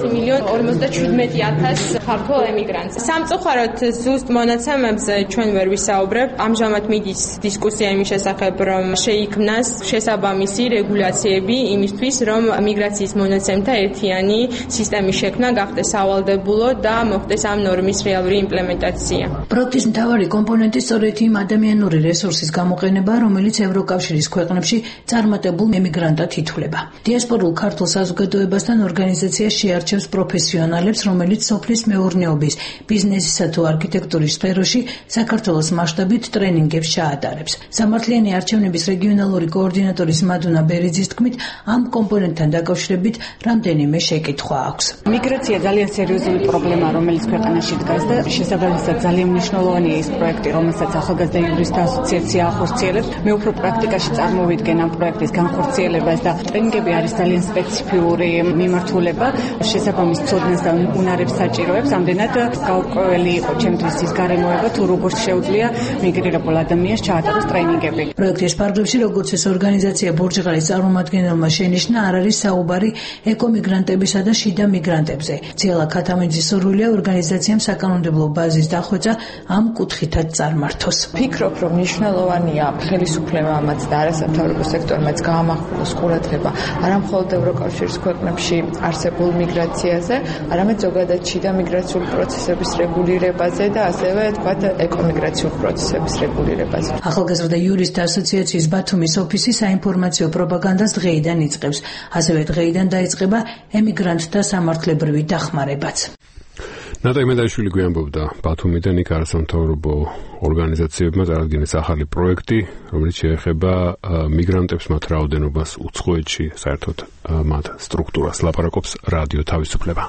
1,47,000 ქართველ ემიგრანტს. სამწუხაროდ ზუსტ მონაცემებზე ჩვენ ვერ ვისაუბრებ. ამჟამად მიდის დისკუსია იმის შესახებ, რომ შეიქმნას შესაბამისი რეგულაციები იმისთვის, რომ მიგრაციის მონაცემთა ერთიანი სისტემის შექმნა გახდეს სავალდებულო და მოხდეს ამ ნორმის რეალური იმპლემენტაცია. პროექტის მთავარი კომპონენტი სწორედ იმ ადამიანური რესურსის გამოყენება, რომელიც ევროკავშირის ქვეყნებში წარმატებულ ემიგრანტად ითვლება. დიასპორულ ქართულ საზოგადოებასთან ორგანიზაცია შეარჩევს პროფესიონალებს, რომელიც სოფლის მეურნეობის, ბიზნესისა თუ არქიტექტურის სფეროში საქართველოს მასშტაბით ტრენინგებს ჩაატარებს. სამართლიანი არჩევნების რეგიონალური კოორდინატორის მადუნა ბერიძის თქმით, ამ კომპონენტთან დაკავშირებით რამდენიმე შეკითხვა აქვს. მიგრაცია ძალიან სერიოზული პრობლემაა, რომელიც ქვეყანაში დგას და შესაბამისად ძალიან მნიშვნელოვანია ის პროექტი, რომელსაც ახალგაზრდა იურისტთა ასოციაცია ახორციელებს. მე უფრო პრაქტიკაში წარმოვიდგენ ამ პროექტის განხორციელებას და ტრენინგები არის ძალიან სპეციფიური მიმართულება, შესაბამის ცოდნას და უნარებს საჭიროებს. ამდენად გაურკვეველი იყო ჩემთვის ის გარემოება, თუ როგორ შეუძლია მიგრირებულ ადამიანს ჩაატაროს ტრეინინგები. პროექტის ფარგლებში, როგორც ეს ორგანიზაცია ბურჯღალის წარმომადგენელმა შენიშნა, არ არის საუბარი ეკომიგრანტებისა და შიდა მიგრანტებზე. ძიალა ქათამიძის სურვილია ორგანიზაციამ საკანონმდებლო ბაზის დახვეწა ამ კუთხითაც წარმართოს. ფიქრობ, რომ მნიშვნელოვანია ხელისუფლებამაც და არასამთავრობო სექტორმაც გაამახვილოს ყურადღება არა მხოლოდ ევროკავშირის ქვეყნებში არსებულ მიგრაციაზე, არამედ ზოგადად შიდა მიგრაციული პროცესების რეგულირებაზე და ასევე თქვათ ეკომიგრაციული პროცესების რეგულირებაზე. ახალგაზრდა იურისტთა ასოციაციის ბათუმის ოფისი საინფორმაციო პროპაგანდას დღეიდან იწყებს. ასევე დღეიდან დაიწყება ემიგრანტთა სამართლებრივი დახმარებაც. ნატა იმედაშვილი გვიანბობდა ბათუმიდან იქ არასამთავრობო ორგანიზაციებმა წარადგინეს ახალი პროექტი, რომელიც შეეხება მიგრანტებს მათ რაოდენობას უცხოეთში, საერთოდ მათ სტრუქტურას. ლაპარაკობს რადიო თავისუფლება.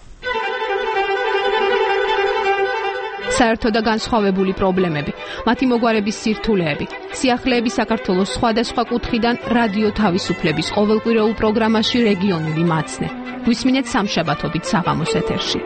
საერთო და განსხვავებული პრობლემები, მათი მოგვარების სირთულეები, სიახლეები საქართველოს სხვადასხვა კუთხიდან რადიო თავისუფლების ყოველკვირეულ პროგრამაში რეგიონული მაცნე. გვისმინეთ სამშაბათობით საღამოს ეთერში.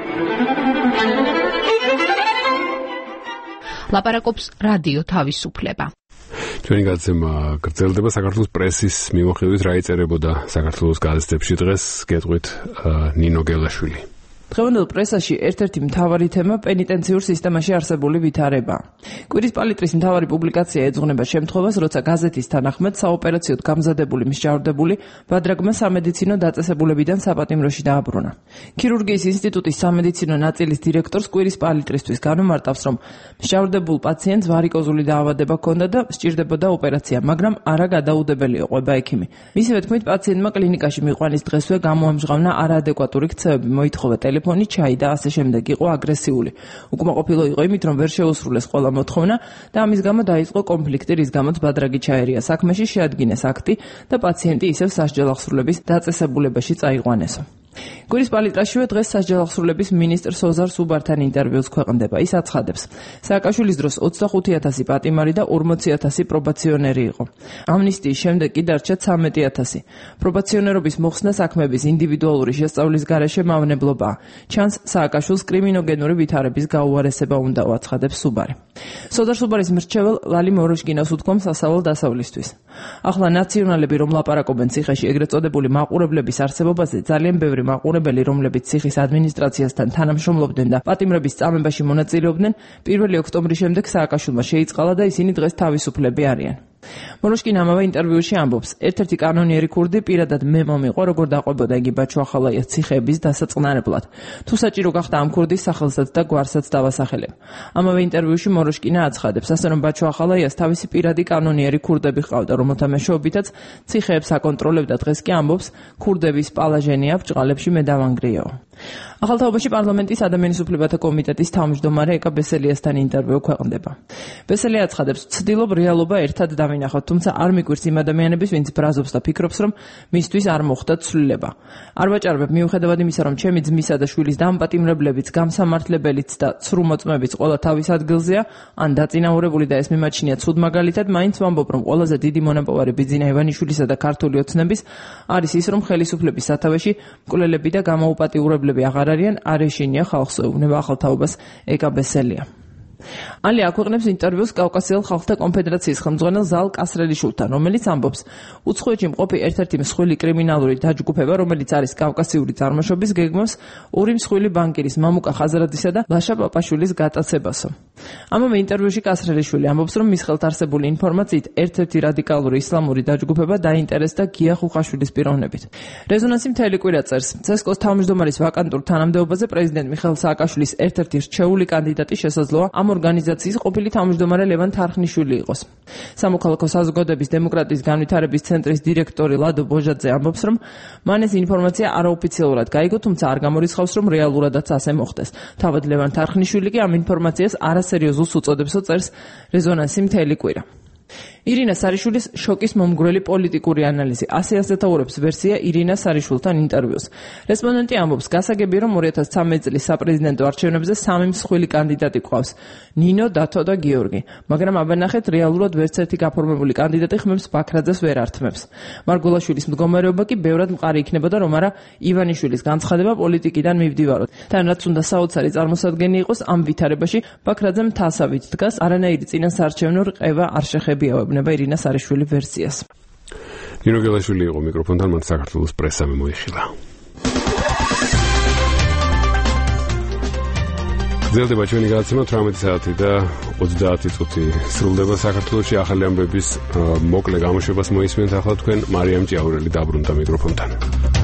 ლაპარაკობს რადიო თავისუფლება. ჩვენი გაცემა გრძელდება საქართველოს პრესის მიმოხილვით, რა იწერებოდა საქართველოს გაზეთებში დღეს, გეტყვით ნინო გელაშვილი. დღევანდელ პრესაში ერთ-ერთი მთავარი თემა პენიტენციურ სისტემაში არსებული ვითარებაა. კვირის პალიტრის მთავარი პუბლიკაცია ეძღვნება შემთხვევას, როცა გაზეთის თანახმად საოპერაციოდ გამზადებული მსჯავრდებული ბადრაგმა სამედიცინო დაწესებულებიდან საპატიმროში დააბრუნა. ქირურგიის ინსტიტუტის სამედიცინო ნაწილის დირექტორს კვირის პალიტრისთვის განუმარტავს, რომ მსჯავრდებულ პაციენტს ვარიკოზული დაავადება ჰქონდა და სჭირდებოდა ოპერაცია, მაგრამ არა გადაუდებელი ყვება ექიმი. მისივე თქმით, პაციენტმა კლინიკაში მიყვანის დღესვე გამოამჟღავნა არაადეკვატური ქცევები, მოითხოვა ტელეფონი, ჩაი და ასე შემდეგ, იყო აგრესიული. უკმაყოფილო იყო იმით, რომ ვერ შეუსრულეს ყველა მოთხოვნა და ამის გამო დაიწყო კონფლიქტი, რის გამოც ბადრაგი ჩაერია საქმეში, შეადგინეს აქტი და პაციენტი ისევ სასჯელახსრულების დაწესებულებაში წაიყვანესო. კვირის პალიტრაშივე დღეს სასჯელახსრულების მინისტრ სოზარ სუბართან ინტერვიუს ქვეყნდება. ის აცხადებს, სააკაშვილის დროს 25,000 პატიმარი და 40,000 პრობაციონერი იყო. ამნისტიის შემდეგ კი დარჩა 13,000. პრობაციონერობის მოხსნა საქმეების ინდივიდუალური შესწავლის გარეშე მავნებლობაა. ჩანს სააკაშვილს კრიმინოგენური ვითარების გაუარესება უნდა აცხადებს სუბარი. სოზარ სუბარის მრჩეվել ლალი მოროშკინას უთქვამს სასავალ დასავლისთვის. ახლა ნაციონალები რომ ლაპარაკობენ ციხეში ეგრეთ წოდებული მაყურებლების არსებობაზე, ძალიან ბევრი მაყურებელი, რომლებიც ციხის ადმინისტრაციასთან თანამშრომლობდნენ და პატიმრების წამებაში მონაწილეობდნენ, 1 ოქტომბრის შემდეგ სააკაშვილმა შეიწყალა და ისინი დღეს თავისუფლები არიან. მოროშკინა ამავე ინტერვიუში ამბობს, ერთ-ერთი კანონიერი ქურდი პირადად მე მომიყვა, როგორ დაყვებოდა იგი ბაჩუახალაიას ციხეების დასაწყნარებლად. თუ საჭირო გახდა ამ ქურდის სახელსაც და გვარსაც დავასახელებ. ამავე ინტერვიუში მოროშკინა აცხადებს, ასე რომ ბაჩუახალაიას თავისი პირადი კანონიერი ქურდები ჰყავდა, რომელთა მეშვეობითაც ციხეებს აკონტროლებდა. დღეს კი ამბობს, ქურდების პალაჟენია ბჭყალებში მე დავანგრიაო. ახალთაობაში პარლამენტის ადამიანის უფლებათა კომიტეტის თავმჯდომარე ეკა ბესელიასთან ინტერვიუ ქვეყნდება. ბესელია აცხადებს, ვცდილობ რეალობა ერთად დავინახოთ, თუმცა არ მიგვირს იმ ადამიანების, ვინც ბრაზობს და ფიქრობს, რომ მისთვის არ მოხდა ცვლილება. არ ვაჭარბებ მიუხედავად იმისა, რომ ჩემი ძმისა და შვილის დამპატიმრებლებიც, გამსამართლებელიც და ცრუ მოწმებიც ყველა თავის ადგილზეა, ან დაწინაურებული და ეს მიმაჩნია ცუდ მაგალითად, მაინც ვამბობ, რომ ყველაზე დიდი მონაპოვარი ბიძინა ივანიშვილისა და ქართული ოცნების არის ის, რომ ხელისუფლების სათავეში მკვლელები და გამოუპატიურებლები აღარ არიან, არ ეშინია ხალხს ეუბნება ახალთაობას ეკა ბესელია. ალი აქვეყნებს ინტერვიუს კავკასიელ ხალხთა კონფედერაციის ხელმძღვანელ ზალ კასრელიშვილთან, რომელიც ამბობს, უცხოეთში მყოფი ერთ-ერთი მსხვილი კრიმინალური დაჯგუფება, რომელიც არის კავკასიური წარმოშობის, გეგმავს ორი მსხვილი ბანკირის მამუკა ხაზარადისა და ლაშა პაპაშვილის გატაცებასო. ამავე ინტერვიუში კასრელიშვილი ამბობს, რომ მის ხელთ არსებული ინფორმაციით ერთ-ერთი რადიკალური ისლამური დაჯგუფება დაინტერესდა გია ხუხაშვილის პიროვნებით. რეზონანსი მთელი კვირა წერს, ცესკოს თავმჯდომარის ვაკანტურ თანამდებობაზე პრეზიდენტ მიხეილ სააკაშვილის ერთ-ერთი რჩეული კანდიდატი შესაძლოა ამ ორგანიზაციის ყოფილი თავმჯდომარე ლევან თარხნიშვილი იყოს. სამოქალაქო საზოგადოების დემოკრატიის განვითარების ცენტრის დირექტორი ლადო ბოჟაძე ამბობს, რომ მან ეს ინფორმაცია არაოფიციალურად გაიგო, თუმცა არ გამორიცხავს, რომ რეალურადაც ასე მოხდეს. თავად ლევან თარხნიშვილი კი ამ ინფორმაციას არასერიოზულს უწოდებსო, წერს რეზონანსი მთელი კვირა. ირინა სარიშვილის შოკის მომგვრელი პოლიტიკური ანალიზი. ასე ასეთაურებს ვერსია ირინა სარიშვილთან ინტერვიუს. რესპონდენტი ამბობს, გასაგებია, რომ 2013 წლის საპრეზიდენტო არჩევნებზე 3 მსხვილი კანდიდატი ყავს: ნინო, დათო და გიორგი. მაგრამ აბანახეთ, რეალურად ვერც ერთი გაფორმებული კანდიდატი ხმებს ბაქრაძეს ვერ ართმევს. მარგულაშვილის მდგომარეობა კი ბევრად მყარი იქნებოდა, რომ არა ივანიშვილის განცხადება პოლიტიკიდან მივდივაროთ. თან რაც უნდა საოცარი წარმოსადგენი იყოს, ამ ვითარებაში ბაქრაძემ თასავით დგას, არანაირი წინასაარჩევნო რყევა არ შეხებიავებნება ირინა სარიშვილი ვერსიას. ნინო გელაშვილი იყო მიკროფონთან, მან საქართველოს პრესამ მოიხილა. გრძელდება ჩვენი გადაცემა 18 საათი და 30 წუთი სრულდება საქართველოში. ახალი ამბების მოკლე გამოშვებას მოისმენთ ახლა თქვენ. მარიამ ჭიაურელი დაბრუნდა მიკროფონთან.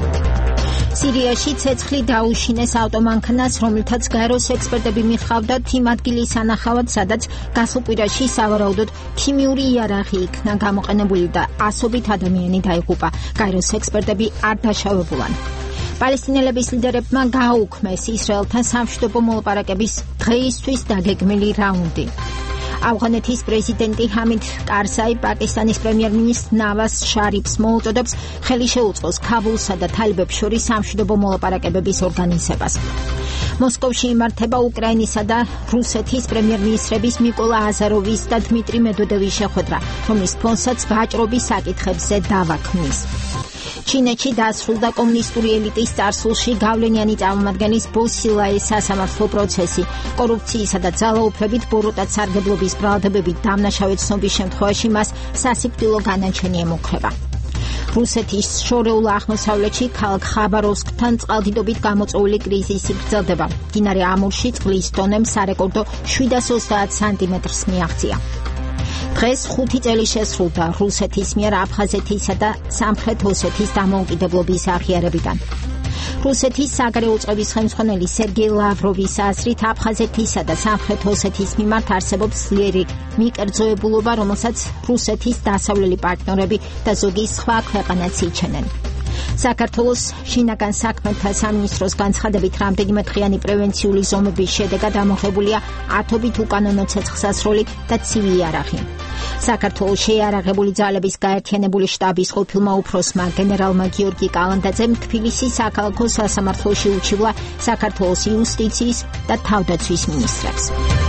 სირიაში ცეცხლი დაუშინეს ავტომანქანას, რომელთაც გაეროს ექსპერტები მიხავდათ იმ ადგილის ანახავად, სადაც გასულ კვირაში სავარაუდოდ ქიმიური იარაღი იქნა გამოყენებული და ასობით ადამიანი დაიღუპა. გაეროს ექსპერტები არ დაშავებულან. პალესტინელების ლიდერებმა გააუქმეს ისრაელთან სამშვიდობო მოლაპარაკების დღეისთვის დაგეგმილი რაუნდი. ავღანეთის პრეზიდენტი ჰამიდ კარზაი პაკისტანის პრემიერ-მინისტრ ნავაზ შარიფს მოუწოდებს ხელი შეუწყოს ქაბულსა და თალიბებს შორის სამშვიდობო მოლაპარაკებების ორგანიზებას. მოსკოვში იმართება უკრაინისა და რუსეთის პრემიერ-მინისტრების მიკოლა აზაროვის და დმიტრი მედვედევის შეხვედრა, რომლის ფონსაც ვაჭრობის საკითხებზე დავა ქმნის. ჩინეთში დასრულდა კომუნისტური ელიტის წარსულში გავლენიანი წარმომადგენლის ბოსილაის სასამართლო პროცესი. კორუფციისა და ძალაუფლებით ბოროტად სარგებლობის ბრალდებებით დამნაშავე ცნობის შემთხვევაში მას სასიკვდილო განაჩენი ემუქრება. რუსეთის შორეულ აღმოსავლეთში ქალაქ ხაბაროვსკთან წყალდიდობით გამოწვეული კრიზისი გრძელდება. მდინარე ამურში წყლის დონემ სარეკორდო 730 სანტიმეტრს მიაღწია. დღეს 5 წელი შესრულდა რუსეთის მიერ აფხაზეთისა და სამხრეთ ოსეთის დამოუკიდებლობის აღიარებიდან. რუსეთის საგარეო წყობის ხელმძღვანელი სერგეი ლავროვის აზრით, აფხაზეთისა და სამხრეთ ოსეთის მიმართ არსებობს ძლიერი მიკერძოებულობა, რომელსაც რუსეთის დასავლელი პარტნიორები და ზოგი სხვა ქვეყანაც იჩენენ. საქართველოს შინაგან საქმეთა სამინისტროს განცხადებით, რამდენიმე დღიანი პრევენციული ზომების შედეგად ამოღებულია ათობით უკანონო ცეცხლსასროლი და ცივი იარაღი. საქართველოს შეიარაღებული ძალების გაერთიანებული შტაბის ყოფილმა უფროსმა გენერალმა გიორგი კალანდაძემ თბილისის საქალაქო სასამართლოში უჩივლა საქართველოს იუსტიციის და თავდაცვის მინისტრებს.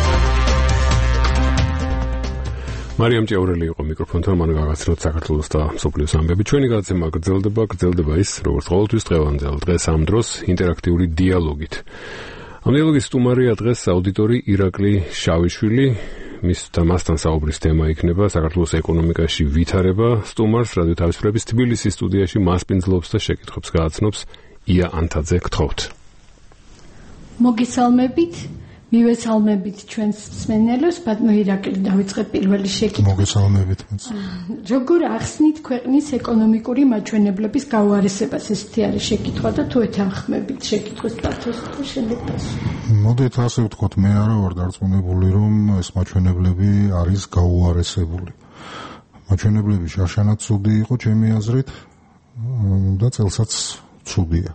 მარიამ ჭიაურელი იყო მიკროფონთან, მან გაგაცნოთ საქართველოს და მსოფლიოს ამბები. ჩვენი გადაცემა გრძელდება ის, როგორც ყოველთვის დღევანდელ დღეს ამ დროს ინტერაქტიული დიალოგით. ამ დიალოგის სტუმარია დღეს აუდიტორი ირაკლი შავიშვილი. მასთან საუბრის თემა იქნება საქართველოს ეკონომიკაში ვითარება. სტუმარს რადიო თავისუფლების თბილისის სტუდიაში მასპინძლობს და შეკითხვებს გააცნობს ია ანთაძე. გთხოვთ. მოგესალმებით. მივესალმებით ჩვენს მსმენელებს, ბატონო ირაკლი, დავიწყებ პირველი შეკითხვა. მოგესალმებით. როგორ ახსნით ქვეყნის ეკონომიკური მაჩვენებლების გაუარესებას? ესეთი არის შეკითხვა და თუ ეთანხმებით შეკითხვის პასუხს და შემდეგ პასუხი. მოდით ასე ვთქვათ, მე არა ვარ დარწმუნებული, რომ ეს მაჩვენებლები არის გაუარესებული. მაჩვენებლები შაშანაც ცუდი იყო ჩემი აზრით და წელსაც ცუდია.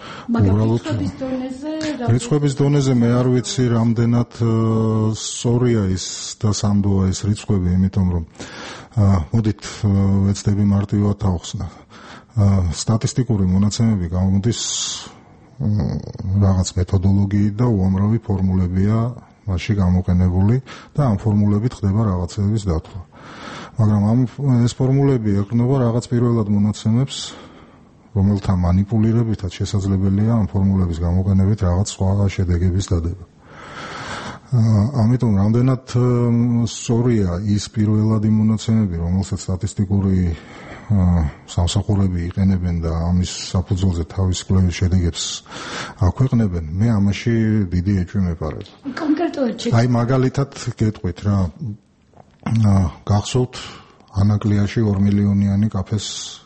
რიცხვების დონეზე მე არ ვიცი რამდენად სწორია ის და სამდოა ეს რიცხვები, იმიტომ რომ მოდით ვეცდები მარტივად ავხსნა. სტატისტიკური მონაცემები გამოდის რაღაც მეთოდოლოგიით და უამრავი ფორმულებია მასში გამოყენებული და ამ ფორმულებით ხდება რაღაცების დათვლა. მაგრამ ეს ფორმულები ეყრდნობა რაღაც პირველად მონაცემებს, რომელთა მანიპულირებითაც შესაძლებელია ამ ფორმულების გამოყენებით რაღაც სხვა შედეგების დადება. ამიტომ რამდენად სწორია ის პირველადი მონაცემები, რომელსაც სტატისტიკური სამსახურები იყენებენ და ამის საფუძველზე თავის კვლევის შედეგებს აქვეყნებენ, მე ამაში დიდი ეჭვი მეპარება. კონკრეტულად აი მაგალითად გეტყვით რა, გახსოვთ ანაკლიაში 2 მილიონიანი კაფეს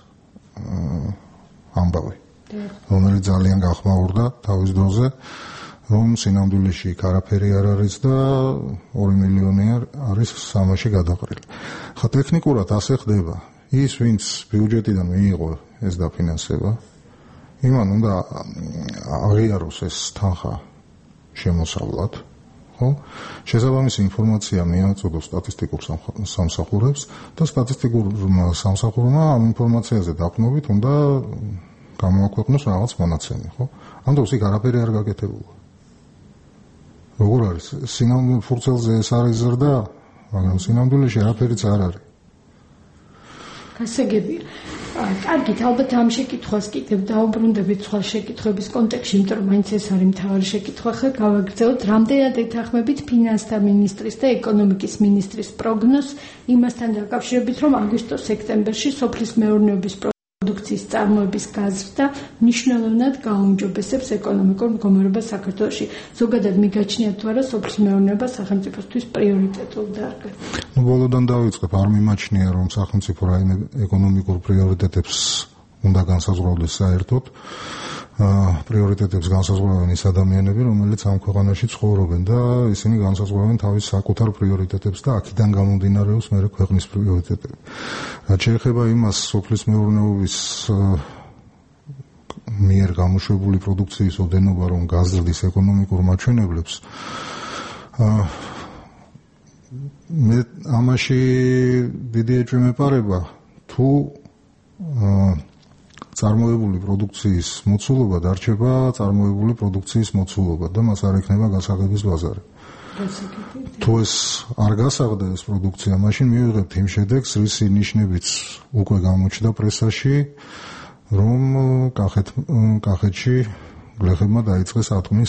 ამბავი, რომელიც ძალიან გახმაურდა თავის დროზე, რომ სინამდვილეში იქ არაფერი არ არის და 2 მილიონი არის სამაში გადაყრილი. ხა ტექნიკურად ასე ხდება. ის, ვინც ბიუჯეტიდან მიიღო ეს დაფინანსება, იმან უნდა აღიაროს ეს თანხა შემოსავლად ხო? შესაბამისი ინფორმაცია მიაწოდოს სტატისტიკურ სამსახურებს და სტატისტიკურ სამსახურმა ამ ინფორმაციაზე დაყრდნობით უნდა გამოაქვეყნოს რაღაც მონაცემი, ხო? ამ დროს იქ არაფერი არ გაკეთებულა. როგორ არის? სინამდვილე ფურცელზე ეს არის ზრდა, მაგრამ სინამდვილეში არაფერიც არ არის. გასაგებია. კარგით, ალბათ ამ შეკითხვას კიდევ დაუბრუნდებით სხვა შეკითხვების კონტექსტში, იმიტომ რომ მაინც ეს არის მთავარი შეკითხვა, ხა გავაგრძელოთ, რამდენად ეთანხმებით ფინანსთა მინისტრის და ეკონომიკის მინისტრის პროგნოზს იმასთან დაკავშირებით, რომ აგვისტო-სექტემბერში სოფლის მეურნეობის პროდუქციის წარმოების გაზრდა მნიშვნელოვნად გააუმჯობესებს ეკონომიკურ მდგომარეობას საქართველოში. ზოგადად მიგაჩნიათ თუ არა სოფლის მეურნეობა სახელმწიფოსთვის პრიორიტეტულ დარგად? ბოლოდან დავიწყებ, არ მიმაჩნია, რომ სახელმწიფო რაიმე ეკონომიკურ პრიორიტეტებს უნდა განსაზღვრავდეს საერთოდ. პრიორიტეტებს განსაზღვრავენ ის ადამიანები, რომელიც ამ ქვეყანაში ცხოვრობენ და ისინი განსაზღვრავენ თავის საკუთარ პრიორიტეტებს და აქედან გამომდინარეობს მერე ქვეყნის პრიორიტეტები. რაც შეეხება იმას, სოფლის მეურნეობის მიერ გამოშვებული პროდუქციის ოდენობა, რომ გაზრდის ეკონომიკურ მაჩვენებლებს, მე ამაში დიდი ეჭვი მეპარება, თუ წარმოებული პროდუქციის მოცულობა დარჩება წარმოებული პროდუქციის მოცულობა და მას არ ექნება გასაღების ბაზარი. თუ ეს არ გასაღდა ეს პროდუქცია, მაშინ მივიღებთ იმ შედეგს, რისი ნიშნებიც უკვე გამოჩნდა პრესაში, რომ კახეთში გლეხებმა დაიწყეს ატომის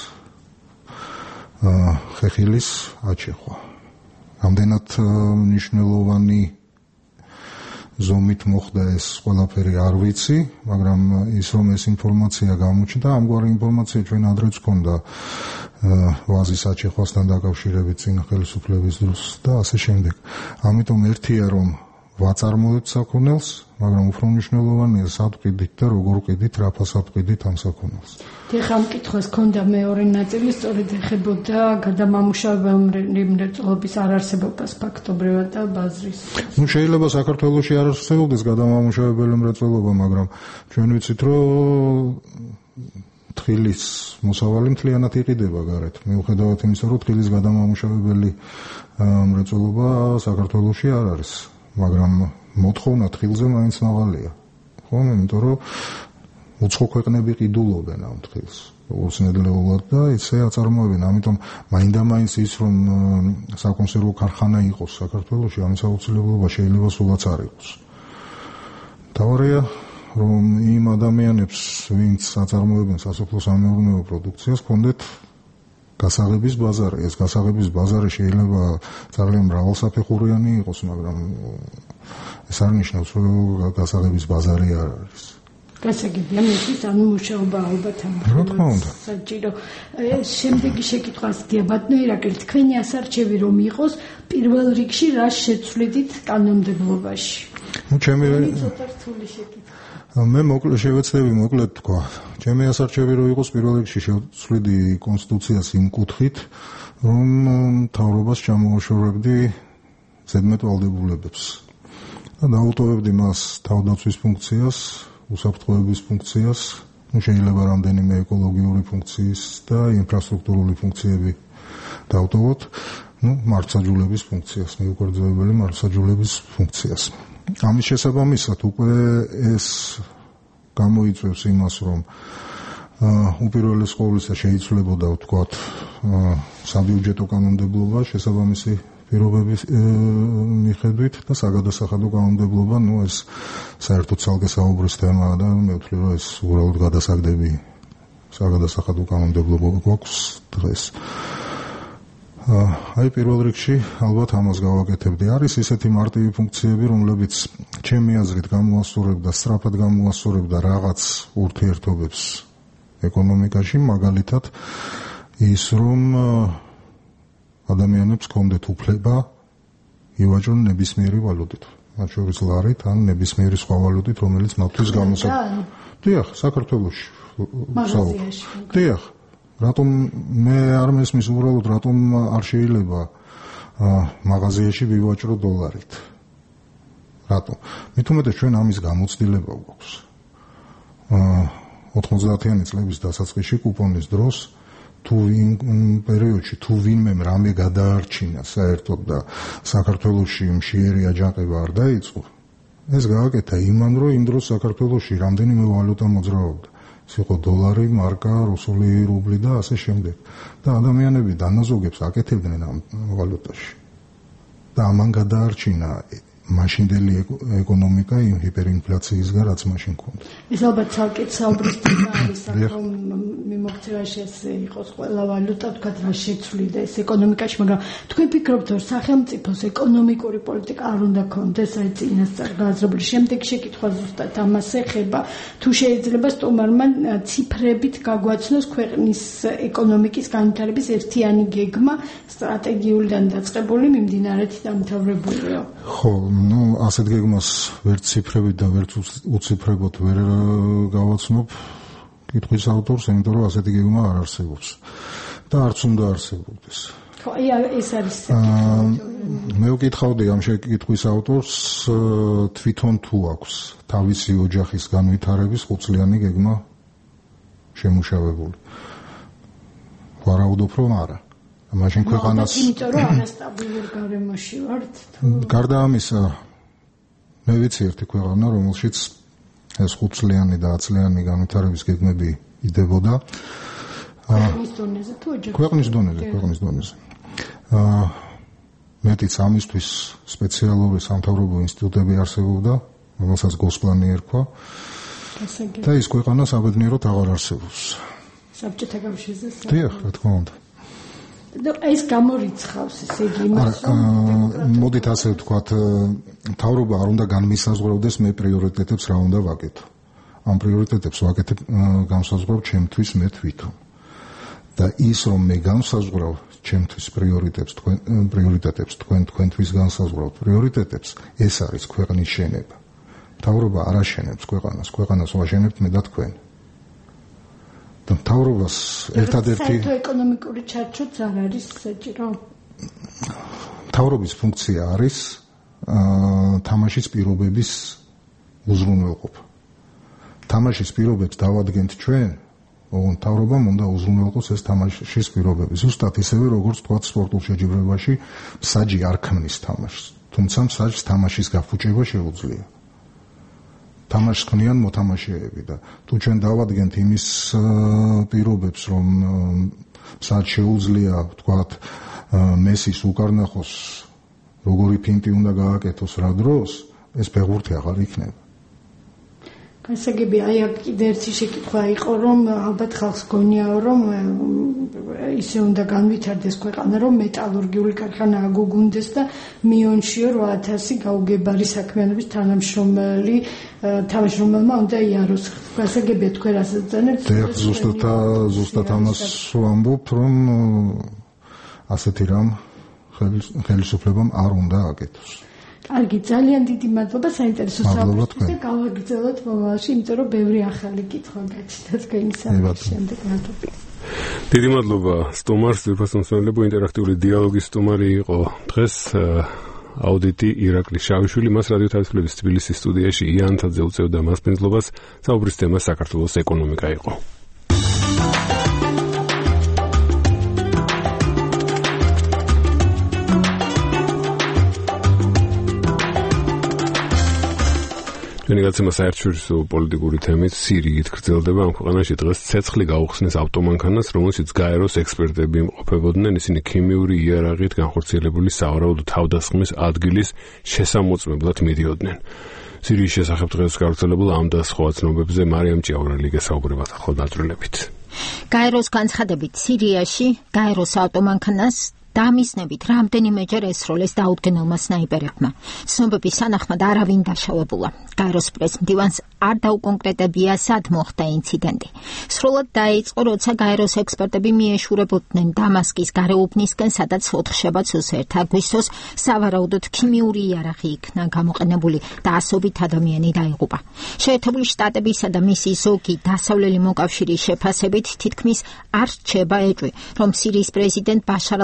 ხეხილის აჩეხვა. ამდენად მნიშვნელოვანი ზომით მოხდა ეს ყველაფერი არ ვიცი, მაგრამ ის რომ ეს ინფორმაცია გამოჩნდა, ამგვარი ინფორმაცია ჩვენ ადრეც ჰქონდა ვაზის აჩეხვასთან დაკავშირებით წინა ხელისუფლების დროს და ასე შემდეგ. ამიტომ ერთია რომ ვაწარმოებთ საქონელს, მაგრამ უფრო მნიშვნელოვანია სად ვყიდით და როგორ ვყიდით, რა ფასად ვყიდით ამ საქონელს. ეხლა ამ კითხვას ჰქონდა მეორე ნაწილი, სწორედ ეხებოდა გადამამუშავებელი მრეწველობის არარსებობას ფაქტობრივად და ბაზრის. შეიძლება საქართველოში არ არსებობდეს გადამამუშავებელი მრეწველობა, მაგრამ ჩვენ ვიცით, რომ თხილის მოსავალი მთლიანად იყიდება გარეთ. მიუხედავად იმისა, რომ თხილის გადამამუშავებელი მრეწველობა საქართველოში არ არის, მაგრამ მოთხოვნა თხილზე მაინც მაღალია. ხო, იმიტომ რომ უცხო ქვეყნები ყიდულობენ ამ თხილს, როგორც ნედლეულად და ისე აწარმოებენ. ამიტომ მაინდა-მაინც ის რომ საკონსერვო ქარხანა იყოს საქართველოში, ამის აუცილებლობა შეიძლება სულაც არ იყოს. თავარია რომ იმ ადამიანებს, ვინც აწარმოებენ სასოფლო-სამეურნეო პროდუქციას, ჰქონდეთ გასაღების ბაზარი. ეს გასაღების ბაზარი შეიძლება ძალიან მრავალსაფეხურიანი იყოს, მაგრამ ეს არ ნიშნავს, რომ გასაღების ბაზარი არ არის. გასაგებია, მისთვის ამ მუშაობა ალბათ ამ საჭირო. შემდეგი შეკითხვას გიაბატნო ირაკლი, თქვენი ასარჩევი რომ იყოს, პირველ რიგში რა შეცვლიდით კანონმდებლობაში? ჩემი ცოტა რთული შეკითხვა. მე შევეცდები მოკლედ თქვა. ჩემი ასარჩევი რომ იყოს, პირველ რიგში შევცვლიდი კონსტიტუციას იმ კუთხით, რომ მთავრობას ჩამოაშორებდი ზედმეტ ვალდებულებებს და დაუტოვებდი მას თავდაცვის ფუნქციას, უსაფრთხოების ფუნქციას, შეიძლება რამდენიმე ეკოლოგიური ფუნქციის და ინფრასტრუქტურული ფუნქციები დავტოვოთ, მართლმსაჯულების ფუნქციას, მიუკერძოებელი მართლმსაჯულების ფუნქციას. ამის შესაბამისად უკვე ეს გამოიწვევს იმას, რომ უპირველეს ყოვლისა შეიცვლებოდა ვთქვათ საბიუჯეტო კანონმდებლობა შესაბამისი პირობების მიხედვით და საგადასახადო კანონმდებლობა, ეს საერთოდ ცალკე საუბრის თემაა და მე ვთვლი, რომ ეს უბრალოდ გადასაგდები საგადასახადო კანონმდებლობა გვაქვს დღეს. აი პირველ რიგში ალბათ ამას გავაკეთებდი. არის ისეთი მარტივი ფუნქციები, რომლებიც ჩემი აზრით გამოასწორებდა, სწრაფად გამოასწორებდა რაღაც ურთიერთობებს ეკონომიკაში, მაგალითად ის რომ ადამიანებს ჰქონდეთ უფლება ივაჭრონ ნებისმიერი ვალუტით, მათ შორის ლარით ან ნებისმიერი სხვა ვალუტით, რომელიც მათთვის გამოსავალ. დიახ, საქართველოში. მაღაზიაში. დიახ. რატომ მე არ მესმის უბრალოდ რატომ არ შეიძლება მაღაზიაში ვივაჭრო დოლარით? რატომ? მით უმეტეს ჩვენ ამის გამოცდილება გვაქვს. 90-იანი წლების დასაწყისში კუპონის დროს თუ იმ პერიოდში თუ ვინმემ რამე გადაარჩინა საერთოდ და საქართველოში მშიერი აჯანყება არ დაიწყო, ეს გააკეთა იმან, რომ იმ დროს საქართველოში რამდენიმე ვალუტა მოძრაობდა. ეს იყო დოლარი, მარკა, რუსული რუბლი და ასე შემდეგ. და ადამიანები დანაზოგებს აკეთებდნენ ამ ვალუტაში. და ამან გადაარჩინა მაშინდელი ეკონომიკა იმ ჰიპერინფლაციისგან, რაც მაშინ ჰქონდა. ეს ალბათ ცალკე საუბრის თემა არის, რომ მიმოქცევაში ესე იყოს ყველა ვალუტა თქვათ რა შეცვლიდა ეს ეკონომიკაში, მაგრამ თქვენ ფიქრობთ, რომ სახელმწიფოს ეკონომიკური პოლიტიკა არ უნდა ქონდეს, აი წინასწარ გააზრებული. შემდეგ შეკითხვა ზუსტად ამას ეხება, თუ შეიძლება სტუმარმა ციფრებით გაგვაცნოს ქვეყნის ეკონომიკის განვითარების ერთიანი გეგმა, სტრატეგიულიდან დაწყებული, მიმდინარეთი დამთავრებულიო. ხო, ასეთ გეგმას ვერც ციფრებით და ვერც უციფრებოდ ვერ გავაცნობ კითხვის ავტორს, იმიტომ რომ ასეთი გეგმა არ არსებობს და არც უნდა არსებობდეს. ხო, ეს არის მე ვკითხავდი ამ შეკითხვის ავტორს თვითონ თუ აქვს თავისი ოჯახის განვითარების ხუთწლიანი გეგმა შემუშავებული. ვარაუდობ, რომ არა. მაშინ ქვეყანას იმიტომ რომ ანასტაბილურ გარემოში ვართ. გარდა ამისა, მე ვიცი ერთი ქვეყანა, რომელშიც ეს 5 წლიანი და 10 წლიანი განვითარების გეგმები იდებოდა. ქვეყნის დონეზე თუ ოჯახის? ქვეყნის დონეზე. მეტიც ამისთვის სპეციალური სამთავრობო ინსტიტუტები არსებობდა, რომელსაც გოსპლანი ერქვა. და ის ქვეყანა საბედნიეროდ აღარ არსებობს. საბჭოთა კავშირზე? დიახ, რა თქმა უნდა. ეს გამორიცხავს ესე იგი იმას, რომ მოდით ასე ვთქვათ, მთავრობა არ უნდა განმისაზღვრევდეს მე პრიორიტეტებს რა უნდა ვაკეთო. ამ პრიორიტეტებს ვაკეთებ განსაზღვრავ ჩემთვის მე თვითონ. და ის რომ მე განსაზღვრავ ჩემთვის პრიორიტეტებს თქვენთვის განსაზღვრავთ პრიორიტეტებს, ეს არის ქვეყნის შენება. მთავრობა არ აშენებს ქვეყანას ვაშენებთ მე და თქვენ. და მთავრობას ერთადერთი ეკონომიკური ჩარჩოც არ არის საჭირო. მთავრობის ფუნქცია არის თამაშის პირობების უზრუნველყოფა. თამაშის პირობებს დავადგენთ ჩვენ, მთავრობამ უნდა უზრუნველყოს ეს თამაშის პირობები. ზუსტად ისევე, როგორც თქვათ სპორტულ შეჯიბრებაში მსაჯი არ ქმნის თამაშს, თუმცა მსაჯს თამაშის გაფუჭება შეუძლია. თამაშს ქმნიან მოთამაშეები და თუ ჩვენ დავადგენთ იმის პირობებს, რომ მსაჯს შეუძლია, ვთქვათ, მესის უკარნახოს როგორი ფინტი უნდა გააკეთოს რა დროს, ეს ფეხბურთი აღარ იქნება. გასაგები, აი აქ კიდე ერთი შეკითხვა იყო, რომ ალბათ ხალხს გონიაო, რომ ისე უნდა განვითარდეს ქვეყანა, რომ მეტალურგიული ქარხანა აგუგუნდეს და მიონშიო 8000 გაუგებარი საქმიანობის თანამშრომელმა უნდა იაროს. გასაგებია, თქვენ რასაც ძანებთ? ზუსტად ამას ვამბობ, რომ ასეთი რამ ხელისუფლებამ არ უნდა აკეთოს. კარგი, ძალიან დიდი მადლობა საინტერესო საუბრისთვის და გავაგრძელოთ მომავალში, იმიტომ რომ ბევრი ახალი კითხვა გაჩნდა თქვენი საუბრის შემდეგ. დიდი მადლობა სტუმარს, ძირფასმომცემელებო, ინტერაქტიული დიალოგის სტუმარი იყო დღეს აუდიტი ირაკლი შავიშვილი, მას რადიო თავისუფლების თბილისის სტუდიაში იანთაძე უწევდა მასპინძლობას, საუბრის თემა საქართველოს ეკონომიკა იყო. ჩვენი გაცემა საერთაშორისო პოლიტიკური თემით სირიით გრძელდება. ამ ქვეყანაში დღეს ცეცხლი გაუხსნეს ავტომანქანას, რომელშიც გაეროს ექსპერტები იმყოფებოდნენ. ისინი ქიმიური იარაღით განხორციელებული სავარაუდო თავდასხმის ადგილის შესამოწმებლად მიდიოდნენ. სირიის შესახებ დღეს გავრცელებულ ამ და სხვა ცნობებზე მარიამ ჭიაურელი გესაუბრებათ ახალ ნაწილებით. გაეროს განცხადებით, სირიაში გაეროს ავტომანქანას დამისნებით რამდენიმეჯერ ესროლეს დაუდგენელმა სნაიპერებმა. ცნობების თანახმად არავინ დაშავებულა. გაეროს პრეს-მდივანს არ დაუკონკრეტებია, სად მოხდა ინციდენტი. სრულად დაიწყო, როცა გაეროს ექსპერტები მიეშურებოდნენ დამასკის გარეუბნისკენ, სადაც 4 შაბათს 1 აგვისტოს სავარაუდოდ ქიმიური იარაღი იქნა გამოყენებული და ასობით ადამიანი დაიღუპა. შეერთებული შტატებისა და მისი ზოგი დასავლელი მოკავშირის შეფასებით თითქმის არ რჩება ეჭვი, რომ სირიის პრეზიდენტ ბაშარ ალ-ასადი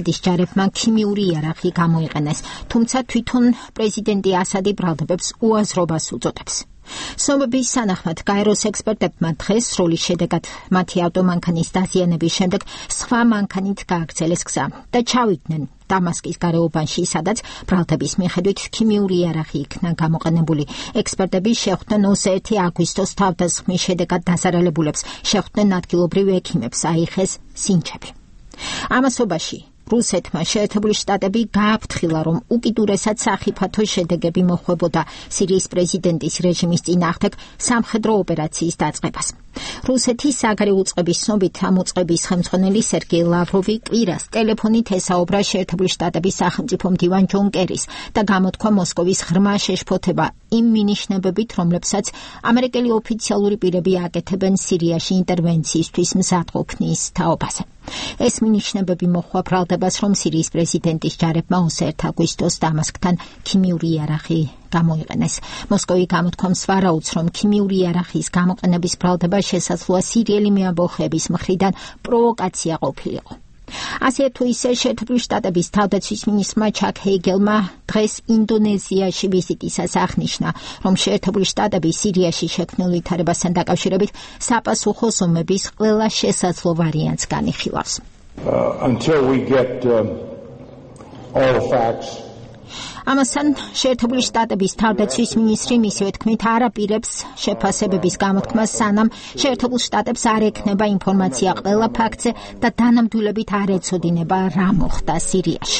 ასადის ჯარებმა ქიმიური იარაღი გამოიყენეს, თუმცა თვითონ პრეზიდენტი ასადი ბრალდებებს უაზრობას უწოდებს. Სომების სანახმად გაეროს ექსპერტებმა დღეს სროლის შედეგად მათი ავტომანქანის დაზიანების შემდეგ სხვა მანქანით გააგრძელეს გზა და ჩავიდნენ დამასკის გარეუბანში, სადაც ბრალდების მიხედვით ქიმიური იარაღი იქნა გამოყენებული. ექსპერტები შეხვდნენ 21 აგვისტოს თავდასხმის შედეგად დაზარალებულებს, შეხვდნენ ადგილობრივ ექიმებს, აიხეს სინჩები. ამასობაში რუსეთმა შეერთებული შტატები გააფრთხილა, რომ უკიდურესად სახიფათო შედეგები მოხვებოდა სირიის პრეზიდენტის რეჟიმის წინააღმდეგ სამხედრო ოპერაციის დაწყებას. რუსეთის საგარეო უწყების ცნობით ამ უწყების ხელმძღვანელი სერგეი ლავროვი კვირას ტელეფონით ესაუბრა შეერთებული შტატების სახელმწიფო მდივან ჯონ კერის და გამოთქვა მოსკოვის ღრმა შეშფოთება იმ მინიშნებებით, რომლებსაც ამერიკელი ოფიციალური პირები აკეთებენ სირიაში ინტერვენციისთვის მზადყოფნის თაობაზე. ეს მინიშნებები მოჰყვა ბრალდებას, რომ სირიის პრეზიდენტის ჯარებმა 21 აგვისტოს დამასკთან ქიმიური იარაღი გამოიყენეს. მოსკოვი გამოთქვამს ვარაუდს, რომ ქიმიური იარაღის გამოყენების ბრალდება შესაძლოა სირიელი მეამბოხეების მხრიდან პროვოკაცია ყოფილიყო. ასე თუ ისე შეერთებული შტატების თავდაცვის მინისტრმა ჩაკ ჰეიგელმა დღეს ინდონეზიაში ვიზიტისას აღნიშნა, რომ შეერთებული შტატები სირიაში შექმნილ ვითარებასთან დაკავშირებით საპასუხო ომების ყველა შესაძლო ვარიანტს განიხილავს. Until we get all the facts. ამასთან შეერთებული შტატების თავდაცვის მინისტრი მისივე თქმით არ აპირებს შეფასებების გამოთქმას, სანამ შეერთებულ შტატებს არ ექნება ინფორმაცია ყველა ფაქტზე და დანამდვილებით არ ეცოდინება რა მოხდა სირიაში.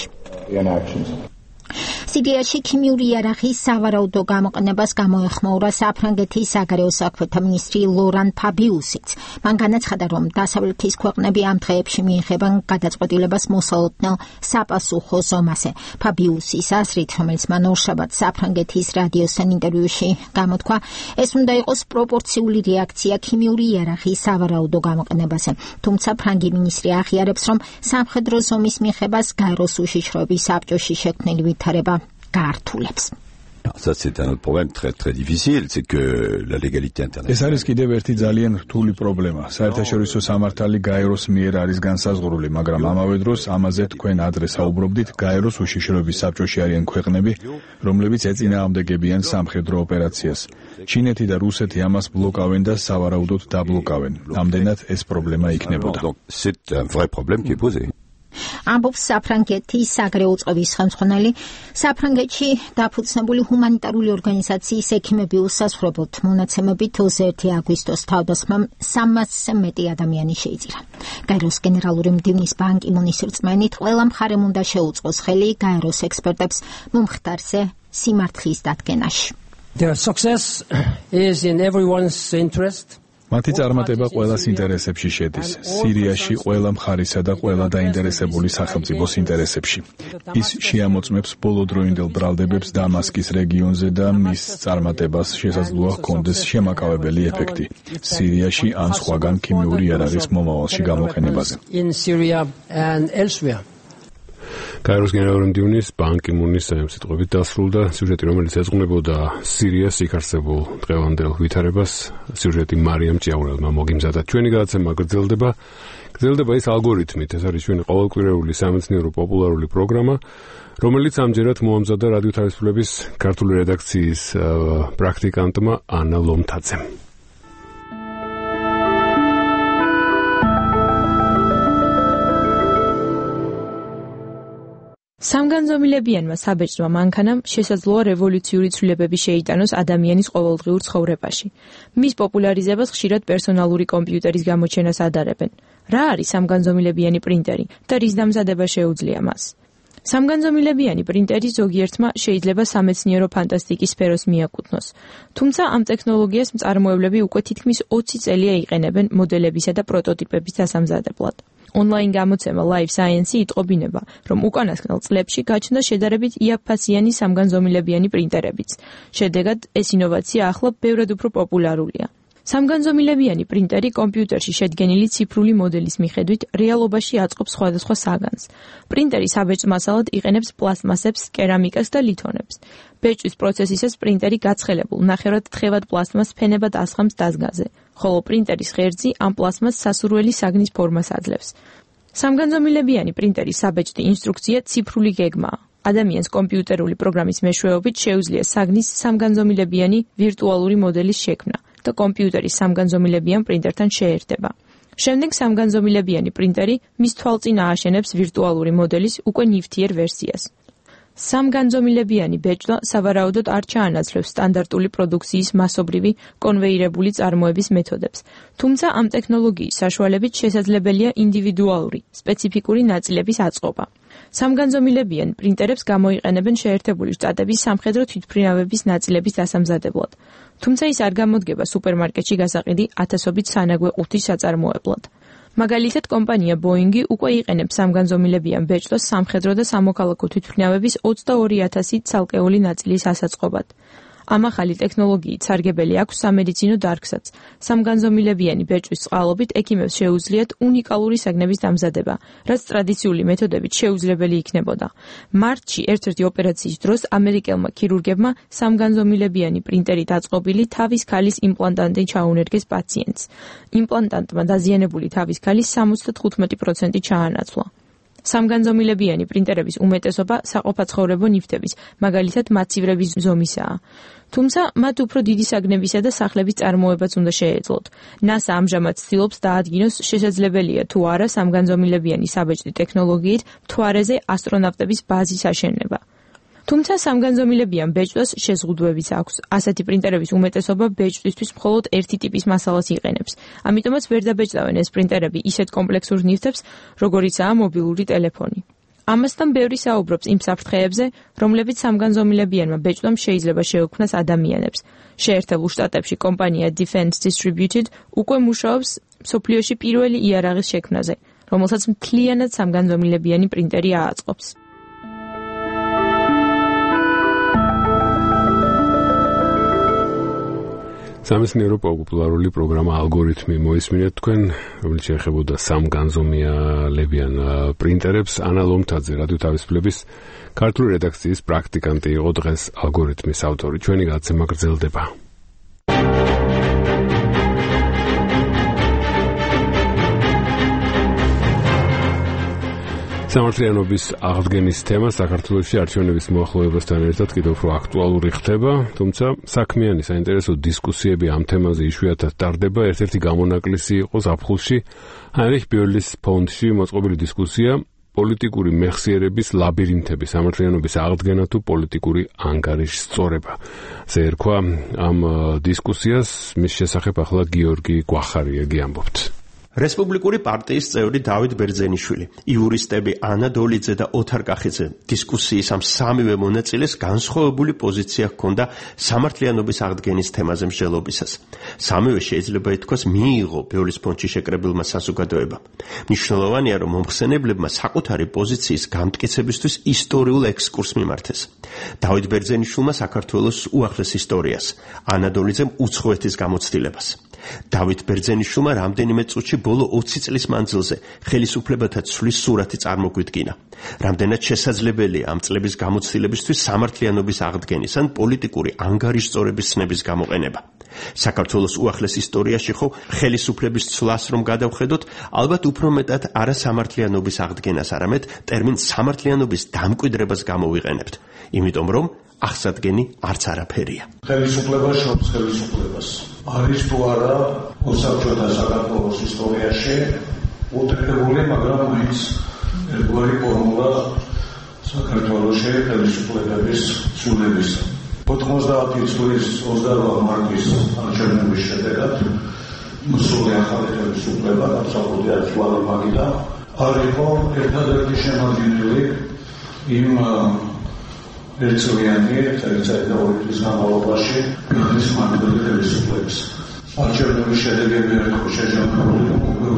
სირიაში ქიმიური იარაღის სავარაუდო გამოყენებას გამოეხმაურა საფრანგეთის საგარეო საქმეთა მინისტრი ლორან ფაბიუსიც. მან განაცხადა, რომ დასავლეთის ქვეყნები ამ დღეებში მიიღებენ გადაწყვეტილებას მოსალოდნელ საპასუხო ომაზე. ფაბიუსის აზრით, რომელიც მან ორშაბათს საფრანგეთის რადიოსთან ინტერვიუში გამოთქვა, ეს უნდა იყოს პროპორციული რეაქცია ქიმიური იარაღის სავარაუდო გამოყენებაზე. თუმცა ფრანგი მინისტრი აღიარებს, რომ სამხედრო ომის მიღებას გაეროს უშიშროების საბჭოში შექმნილი ვითარება გაართულებს. Ça c'est un autre problème très très difficile, c'est que la légalité internationale. ეს არის კიდევ ერთი ძალიან რთული პრობლემა. საერთაშორისო სამართალი გაეროს მიერ არის განსაზღვრული, მაგრამ ამავე დროს ამაზე თქვენ ადრე საუბრობდით, გაეროს უშიშროების საბჭოში არიან ქვეყნები, რომლებიც ეწინააღმდეგებიან სამხედრო ოპერაციას. ჩინეთი და რუსეთი ამას ბლოკავენ და სავარაუდოდ დაბლოკავენ. ამდენად ეს პრობლემა იქნებოდა. C'est un vrai problème qui est posé. ამბობს საფრანგეთის საგარეო უწყების ხელმძღვანელი. საფრანგეთში დაფუძნებული ჰუმანიტარული ორგანიზაციის ექიმები უსასრულოდ მონაცემებით 21 აგვისტოს თავდასხმამ 300-ზე მეტი ადამიანი შეიძირა. გაეროს გენერალური მდივნის ბან კი მუნის რწმენით, ყველა მხარემ უნდა შეუწყოს ხელი გაეროს ექსპერტებს მომხდარზე სიმართლის დადგენაში. Their success is in everyone's interest. მათი წარმატება ყველას ინტერესებში შედის. სირიაში ყველა მხარისა და ყველა დაინტერესებული სახელმწიფოს ინტერესებში. ის შეამოწმებს ბოლოდროინდელ ბრალდებებს დამასკის რეგიონზე და მის წარმატებას შესაძლოა ჰქონდეს შემაკავებელი ეფექტი სირიაში ან სხვაგან ქიმიური იარაღის მომავალში გამოყენებაზე. In Syria and elsewhere. გაეროს გენერალური მდივნის ბან კი მუნის სიტყვებით დასრულდა სიუჟეტი, რომელიც ეძღვნებოდა სირიას იქ არსებულ დღევანდელ ვითარებას. სიუჟეტი მარიამ ჭიაურელმა მოგიმზადა. ჩვენი გადაცემა გრძელდება ის ალგორითმით. ეს არის ჩვენი ყოველკვირეული სამეცნიერო პოპულარული პროგრამა, რომელიც ამჯერად მოამზადა რადიო თავისუფლების ქართული რედაქციის პრაქტიკანტმა ანა ლომთაძემ. სამგანზომილებიანმა საბეჭდმა მანქანამ შესაძლოა რევოლუციური ცვლილებები შეიტანოს ადამიანის ყოველდღიურ ცხოვრებაში. მის პოპულარიზებას ხშირად პერსონალური კომპიუტერის გამოჩენას ადარებენ. რა არის სამგანზომილებიანი პრინტერი და რის დამზადება შეუძლია მას? სამგანზომილებიანი პრინტერი ზოგიერთმა შეიძლება სამეცნიერო ფანტასტიკის სფეროს მიაკუთვნოს. თუმცა ამ ტექნოლოგიას მწარმოებლები უკვე თითქმის 20 წელია იყენებენ მოდელებისა და პროტოტიპების დასამზადებლად. ონლაინ გამოცემა Life Science იტყობინება, რომ უკანასკნელ წლებში გაჩნდა შედარებით იაფფასიანი სამგანზომილებიანი პრინტერებიც. შედეგად, ეს ინოვაცია ახლა ბევრად უფრო პოპულარულია. სამგანზომილებიანი პრინტერი კომპიუტერში შედგენილი ციფრული მოდელის მიხედვით რეალობაში აწყობს სხვადასხვა საგანს. პრინტერი საბეჭდ მასალად იყენებს პლასტმასებს, კერამიკას და ლითონებს. ბეჭდვის პროცესისას პრინტერი გაცხელებულ ნახევრად თხევად პლასტმას ფენებად ასხამს დაზგაზე, ხოლო პრინტერის ღერძი ამ პლასმას სასურველი საგნის ფორმას აძლევს. სამგანზომილებიანი პრინტერის საბეჭდი ინსტრუქცია ციფრული გეგმაა. ადამიანს კომპიუტერული პროგრამის მეშვეობით შეუძლია საგნის სამგანზომილებიანი ვირტუალური მოდელის შექმნა და კომპიუტერის სამგანზომილებიან პრინტერთან შეერთება. შემდეგ სამგანზომილებიანი პრინტერი მის თვალწინ ააშენებს ვირტუალური მოდელის უკვე ნივთიერ ვერსიას. სამგანზომილებიანი ბეჭდვა სავარაუდოდ არ ჩაანაცვლებს სტანდარტული პროდუქციის მასობრივი კონვეირებული წარმოების მეთოდებს, თუმცა ამ ტექნოლოგიის საშუალებით შესაძლებელია ინდივიდუალური, სპეციფიკური ნაწილების აწყობა. სამგანზომილებიან პრინტერებს გამოიყენებენ შეერთებული შტატების სამხედრო თვითმფრინავების ნაწილების დასამზადებლად, თუმცა ის არ გამოდგება სუპერმარკეტში გასაყიდი ათასობით სანაგვე ყუთის საწარმოებლად. მაგალითად, კომპანია ბოინგი უკვე იყენებს სამგანზომილებიან ბეჭდვას სამხედრო და სამოქალაქო თვითმფრინავების 22,000 ცალკეული ნაწილის ასაწყობად. ამ ახალი ტექნოლოგიით სარგებელი აქვს სამედიცინო დარგსაც. სამგანზომილებიანი ბეჭდვის წყალობით ექიმებს შეუძლიათ უნიკალური საგნების დამზადება, რაც ტრადიციული მეთოდებით შეუძლებელი იქნებოდა. მარტში ერთ-ერთი ოპერაციის დროს ამერიკელმა ქირურგებმა სამგანზომილებიანი პრინტერით აწყობილი თავის ქალის იმპლანტანტი ჩაუნერგეს პაციენტს. იმპლანტანტმა დაზიანებული თავის ქალის 75% ჩაანაცვლა. სამგანზომილებიანი პრინტერების უმეტესობა საყოფაცხოვრებო ნივთების, მაგალითად მაცივრების ზომისაა. თუმცა მათ უფრო დიდი საგნებისა და სახლების წარმოებაც უნდა შეეძლოთ. NASA ამჟამად ცდილობს დაადგინოს შესაძლებელია თუ არა სამგანზომილებიანი საბეჭდი ტექნოლოგიით მთვარეზე ასტრონავტების ბაზის აშენება. თუმცა სამგანზომილებიან ბეჭდვას შეზღუდვებიც აქვს. ასეთი პრინტერების უმეტესობა ბეჭდვისთვის მხოლოდ ერთი ტიპის მასალას იყენებს. ამიტომაც ვერ დაბეჭდავენ ეს პრინტერები ისეთ კომპლექსურ ნივთებს, როგორიცაა მობილური ტელეფონი. ამასთან ბევრი საუბრობს იმ საფრთხეებზე, რომლებიც სამგანზომილებიანმა ბეჭდვამ შეიძლება შეექმნას ადამიანებს. შეერთებულ შტატებში კომპანია Defense Distributed უკვე მუშაობს მსოფლიოში პირველი იარაღის შექმნაზე, რომელსაც მთლიანად სამგანზომილებიანი პრინტერი ააწყობს. სამეცნიერო პოპულარული პროგრამა ალგორითმი მოისმინეთ თქვენ, რომელიც შეეხებოდა სამგანზომილებიან პრინტერებს. ანა ლომთაძე, რადიო თავისუფლების ქართული რედაქციის პრაქტიკანტი იყო დღეს ალგორითმის ავტორი. ჩვენი გადაცემა გრძელდება. სამართლიანობის აღდგენის თემა საქართველოში არჩევნების მოახლოებასთან ერთად კიდევ უფრო აქტუალური ხდება, თუმცა საქმიანი საინტერესო დისკუსიები ამ თემაზე იშვიათად ტარდება. ერთ-ერთი გამონაკლისი იყო ზაფხულში ჰაინრიხ ბიორლის ფონდში მოწყობილი დისკუსია პოლიტიკური მეხსიერების ლაბირინთები, სამართლიანობის აღდგენა თუ პოლიტიკური ანგარიშის სწორება. ასე ერქვა ამ დისკუსიას, მის შესახებ ახლა გიორგი გვახარიაგი ამბობთ. რესპუბლიკური პარტიის წევრი დავით ბერძენიშვილი, იურისტები ანა დოლიძე და ოთარ კახიძე დისკუსიის ამ სამივე მონაწილეს განსხვავებული პოზიცია ჰქონდა სამართლიანობის აღდგენის თემაზე მსჯელობისას. სამივე შეიძლება ითქვას მიიღო ბიორლის ფონდში შეკრებილმა საზოგადოებამ. მნიშვნელოვანია, რომ მომხსენებლებმა საკუთარი პოზიციის გამტკიცებისთვის ისტორიულ ექსკურსს მიმართეს. დავით ბერძენიშვილმა საქართველოს უახლეს ისტორიას, ანა დოლიძემ უცხოეთის გამოცდილებას. დავით ბერძენიშვილმა რამდენიმე წუთში ბოლო 20 წლის მანძილზე ხელისუფლებათა ცვლის სურათი წარმოგვიდგინა. რამდენად შესაძლებელია ამ წლების გამოცდილებისთვის სამართლიანობის აღდგენის ან პოლიტიკური ანგარიშწორების ცნების გამოყენება. საქართველოს უახლეს ისტორიაში ხო ხელისუფლების ცვლას რომ გადავხედოთ, ალბათ უფრო მეტად არა სამართლიანობის აღდგენას, არამედ ტერმინ სამართლიანობის დამკვიდრებას გამოვიყენებთ, იმიტომ რომ აღსადგენი არც არაფერია. ხელისუფლება შობს ხელისუფლებას. არის თუ არა ოსაბჭოთა საქართველოს ისტორიაში უთხრებული, მაგრამ მაინც ერთგვარი ფორმულა საქართველოში ხელისუფლების ცვლილებისა. 90 წლის 28 მარტის არჩევნების შედეგად მოსული ახალი ხელისუფლება გასაგებია ცვლადი მაგიდა არ იყო ერთადერთი შემადგენელი იმ ერთწლიანი და ორი წლის განმავლობაში გადის მანამდე ხელისუფლების. არჩევნების შედეგები იყო შეჯამებული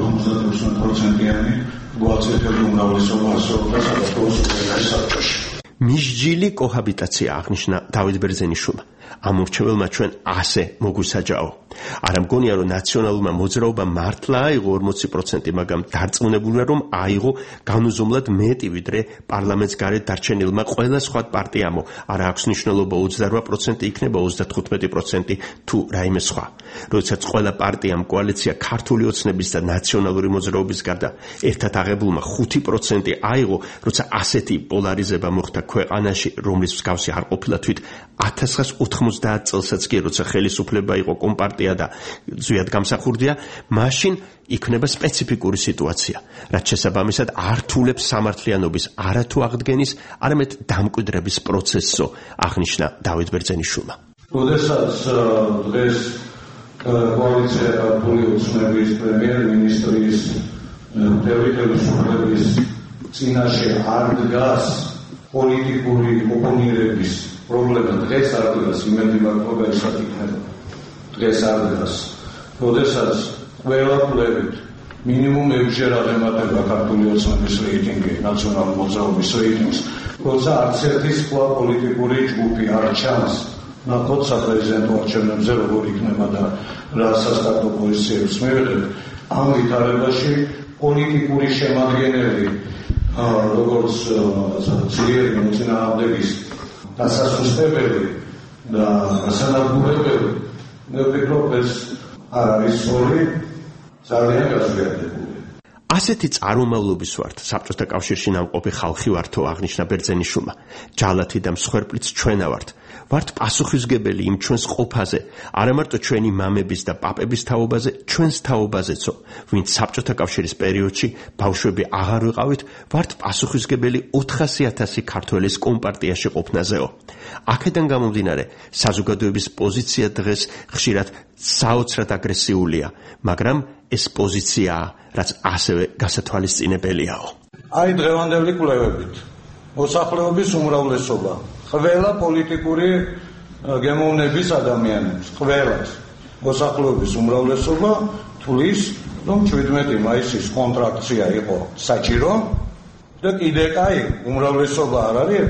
50%-იანი გვაწეფებული უმრავლესობა ასრულებდა საქართველოს უპირატეს საბჭოში. მისჯილი კოჰაბიტაცია აღნიშნა დავით ბერძენიშვილმა. ამ მრჩეველმა ჩვენ ასე მოგვისაჯაო. არა მგონია რომ ნაციონალურმა მოძრაობამ მართლა აიღო 40%, მაგრამ დარწმუნებულია რომ აიღო განუზომლად მეტი ვიდრე პარლამენტს გარეთ დარჩენილმა ყველა სხვა პარტიამო. არა აქვს მნიშვნელობა 28% იქნება 35% თუ რაიმე სხვა. როდესაც ყველა პარტიამ კოალიცია ქართული ოცნების და ნაციონალური მოძრაობის გარდა ერთად აღებულმა 5% აიღო, როცა ასეთი პოლარიზება მოხდა ქვეყანაში, რომლის მსგავსი არ ყოფილა თვით 1990 წელსაც კი, როცა ხელისუფლება იყო კომპარტია და ზვიად გამსახურდია, მაშინ იქნება სპეციფიკური სიტუაცია, რაც შესაბამისად ართულებს სამართლიანობის არათუ აღდგენის, არამედ დამკვიდრების პროცესსო, აღნიშნა დავით ბერძენიშვილმა. როდესაც დღეს კოალიცია ქართული ოცნების პრემიერ-მინისტრის ხელისუფლების წინაშე არ დგას პოლიტიკური ოპონირების პრობლემა, დღეს არ დგას, იმედი მაქვს რომ ესად იქნება. დღეს არ დგას. როდესაც ყველა კვლევით მინიმუმ 6-ჯერ აღემატება ქართული ოცნების რეიტინგი ნაციონალური მოძრაობის რეიტინგს, როცა არც ერთი სხვა პოლიტიკური ჯგუფი არ ჩანს ნახოთ საპრეზიდენტო არჩევნებზე როგორ იქნება და რა სასტარტო პოზიციებს მივიღებთ. ამ ვითარებაში პოლიტიკური შემადგენელი როგორც ძლიერი მოწინააღმდეგის დასასუსტებელი და დასანადგურებელი, მე ვფიქრობ ეს არ არის სწორი, ძალიან გაზვიადებული. ასეთი წარმომავლობის ვართ, საბჭოთა კავშირში ნამყოფი ხალხი ვართო, აღნიშნა ბერძენიშვილმა. ჯალათი და მსხვერპლიც ჩვენა ვართ. ვართ პასუხისმგებელი იმ ჩვენს ყოფაზე, არა მარტო ჩვენი მამების და პაპების თაობაზე, ჩვენს თაობაზეცო, ვინც საბჭოთა კავშირის პერიოდში ბავშვები აღარ ვიყავით, ვართ პასუხისმგებელი 400,000 ქართველის კომპარტიაში ყოფნაზეო. აქედან გამომდინარე, საზოგადოების პოზიცია დღეს ხშირად საოცრად აგრესიულია, მაგრამ ეს პოზიციაა, რაც ასევე გასათვალისწინებელიაო. აი დღევანდელი კვლევებით მოსახლეობის უმრავლესობა ყველა პოლიტიკური გემოვნების ადამიანებს, ყველას მოსახლეობის უმრავლესობა თulis, რომ 17 მაისის კონტრაქცია იყო საჭირო და კიდე კაი უმრავლესობა არ არის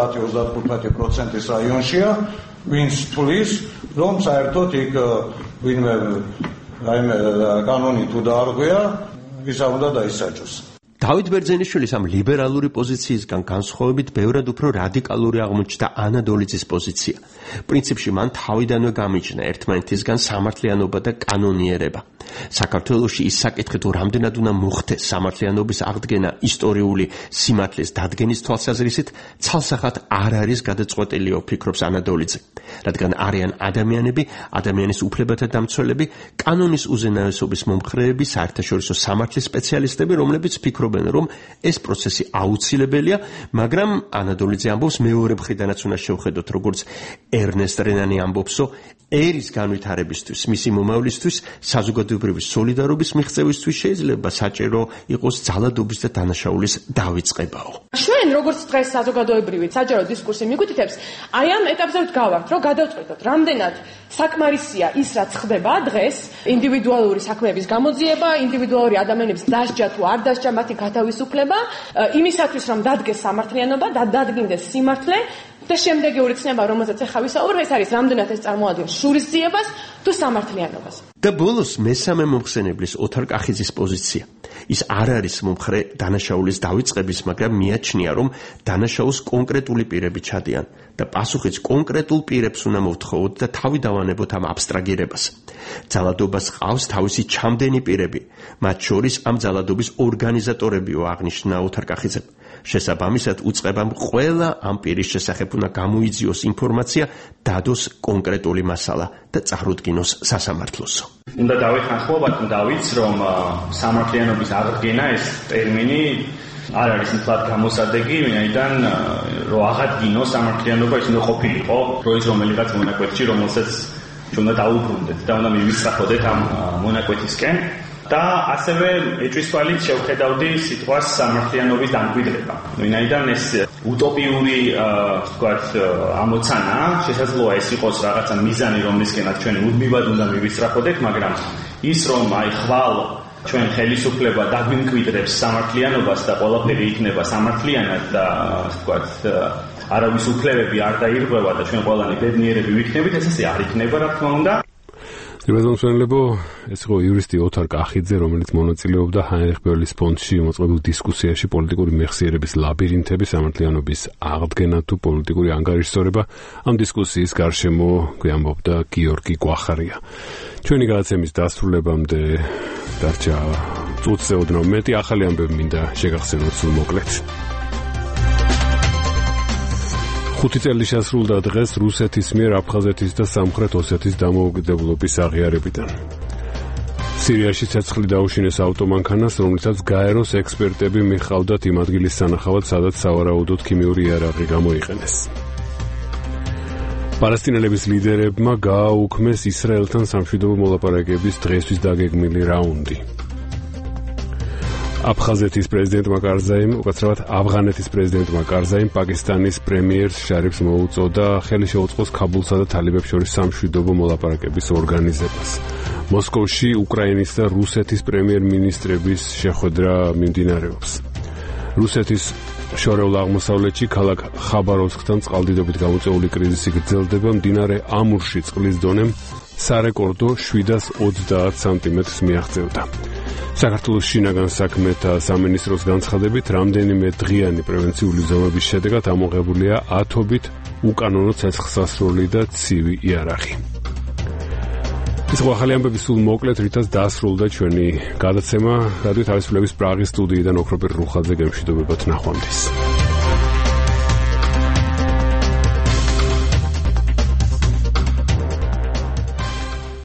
30-35%-ის რაიონშია, ვინც თulis, რომ საერთოდ იქ ვინმე რაიმე კანონი თუ დაარღვია, ისა უნდა დაისაჯოს. დავით ბერძენიშვილის ამ ლიბერალური პოზიციისგან განსხვავებით ბევრად უფრო რადიკალური აღმოჩნდა ანა დოლიძის პოზიცია. პრინციპში მან თავიდანვე გამიჩნდა ერთმანეთისგან სამართლიანობა და კანონიერება. საქართველოში ის საკითხი თუ რამდენად უნდა მოხდეს სამართლიანობის აღდგენა ისტორიული სიმართლის დადგენის თვალსაზრისით, ცალსახად არ არის გადაწყვეტილიო, ფიქრობს ანა დოლიძე. რადგან არიან ადამიანები, ადამიანის უფლებათა დამცველები, კანონის უზენაესობის მომხრეები, საერთაშორისო სამართლის სპეციალისტები, რომლებიც ფიქრობენ, რომ ეს პროცესი აუცილებელია, მაგრამ ანა დოლიძე ამბობს, მეორე მხრიდანაც უნდა შევხედოთ, როგორც ერნესტ რენანი ამბობსო, ერის განვითარებისთვის, მისი მომავლისთვის, საზოგადოებრივი სოლიდარობის მიღწევისთვის შეიძლება საჭირო იყოს ძალადობის და დანაშაულის დავიწყებაო. ჩვენ როგორც დღეს საზოგადოებრივი საჯარო დისკურსი მიგვითითებს, აი ამ ეტაპზე ვდგავართ, რომ გადავწყვეტოთ, რამდენად საკმარისია ის, რაც ხდება დღეს, ინდივიდუალური საქმეების გამოძიება, ინდივიდუალური ადამიანების დასჯა თუ არ დასჯა, მათი გათავისუფლება, იმისათვის, რომ დადგეს სამართლიანობა და დადგინდეს სიმართლე. და შემდეგი ორი ცნება, რომელზეც ახლა ვისაუბრებ, ეს არის რამდენად ეს წარმოადგენს შურისძიებას თუ სამართლიანობას. და ბოლოს მესამე მომხსენებლის ოთარ კახიძის პოზიცია. ის არ არის მომხრე დანაშაულის დავიწყების, მაგრამ მიაჩნია, რომ დანაშაულს კონკრეტული პირები ჩადიან და პასუხიც კონკრეტულ პირებს უნდა მოვთხოვოთ და თავი დავანებოთ ამ აბსტრაგირებას. ძალადობას ყავს თავისი ჩამდენი პირები, მათ შორის ამ ძალადობის ორგანიზატორებიო, აღნიშნა ოთარ კახიძემ. შესაბამისად უწყებამ ყველა ამ პირის შესახებ უნდა გამოიძიოს ინფორმაცია, დადოს კონკრეტული მასალა და წარუდგინოს სასამართლოსო. უნდა დავიხანხულობთ, რომ სამართლიანობის აღდგენა ეს ტერმინი არ არის მთლად გამოსადეგი, ვინაიდან რომ აღადგინოს სამართლიანობა ის უნდა ყოფილიყო დროის რომელიღაც მონაკვეთში, რომელსაც უნდა დაუბრუნდეთ და უნდა მივისწრაფოდეთ ამ მონაკვეთისკენ. და ასევე ეჭვისვალით შევხედავდი სიტყვას სამართლიანობის დამკვიდრება. ვინაიდან ეს უტოპიური ამოცანა, შესაძლოა ეს იყოს რაღაცა მიზანი, რომლისკენაც ჩვენ უდმივად უნდა მივისწრაფოდეთ, მაგრამ ის რომ აი ხვალ ჩვენ ხელისუფლება დაგვიმკვიდრებს სამართლიანობას და ყველაფერი იქნება სამართლიანად და არავის უფლებები არ დაირღვევა და ჩვენ ყველანი ბედნიერები ვიქნებით, ეს ასე არ იქნება, რა თქმა უნდა. რეზონსვენლებო, ეს იყო იურისტი ოთარ კახიძე, რომელიც მონაწილეობდა ჰაინრიხ ბერლის ფონდში მოწყობილ დისკუსიაში პოლიტიკური მეხსიერების ლაბირინთები, სამართლიანობის აღდგენა თუ პოლიტიკური ანგარიშსწორება. ამ დისკუსიის გარშემო გვიამბობდა გიორგი კვახარია. ჩვენი გადაცემის დასრულებამდე დარჩა წუთზე ოდნავ მეტი ახალი ამბები მინდა შეგახსენოთ სულ მოკლედ. 5 წელი შესრულდა დღეს რუსეთის მიერ აფხაზეთის და სამხრეთ ოსეთის დამოუკიდებლობის აღიარებიდან. სირიაში ცეცხლი დაუშინეს ავტომანქანას, რომლითაც გაეროს ექსპერტები მიხავდათ იმ ადგილის სანახავად, სადაც სავარაუდოდ ქიმიური იარაღი გამოიყენეს. პალესტინელების ლიდერებმა გააუქმეს ისრაელთან სამშვიდობო მოლაპარაკების დღესთვის დაგეგმილი რაუნდი. აფხაზეთის პრეზიდენტმა კარზაიმ, უკაცრავად ავღანეთის პრეზიდენტმა კარზაიმ პაკისტანის პრემიერს შარიფს მოუწოდა ხელი შეუწყოს ქაბულსა და თალიბებს შორის სამშვიდობო მოლაპარაკების ორგანიზებას. მოსკოვში უკრაინის და რუსეთის პრემიერ-მინისტრების შეხვედრა მიმდინარეობს. რუსეთის შორეულ აღმოსავლეთში ქალაქ ხაბაროვსკთან წყალდიდობით გამოწვეული კრიზისი გრძელდება. მდინარე ამურში წყლის დონემ სარეკორდო 730 სანტიმეტრს მიაღწევდა. საქართველოს შინაგან საქმეთა სამინისტროს განცხადებით, რამდენიმე დღიანი პრევენციული ზომების შედეგად ამოღებულია ათობით უკანონო ცეცხლსასროლი და ცივი იარაღი. ეს ახალი ამბები სულ მოკლედ, რითაც დასრულდა ჩვენი გადაცემა. რადიო თავისუფლების პრაღის სტუდიიდან ოქროპირ რუხაძე გემშვიდობებათ ნახვამდის.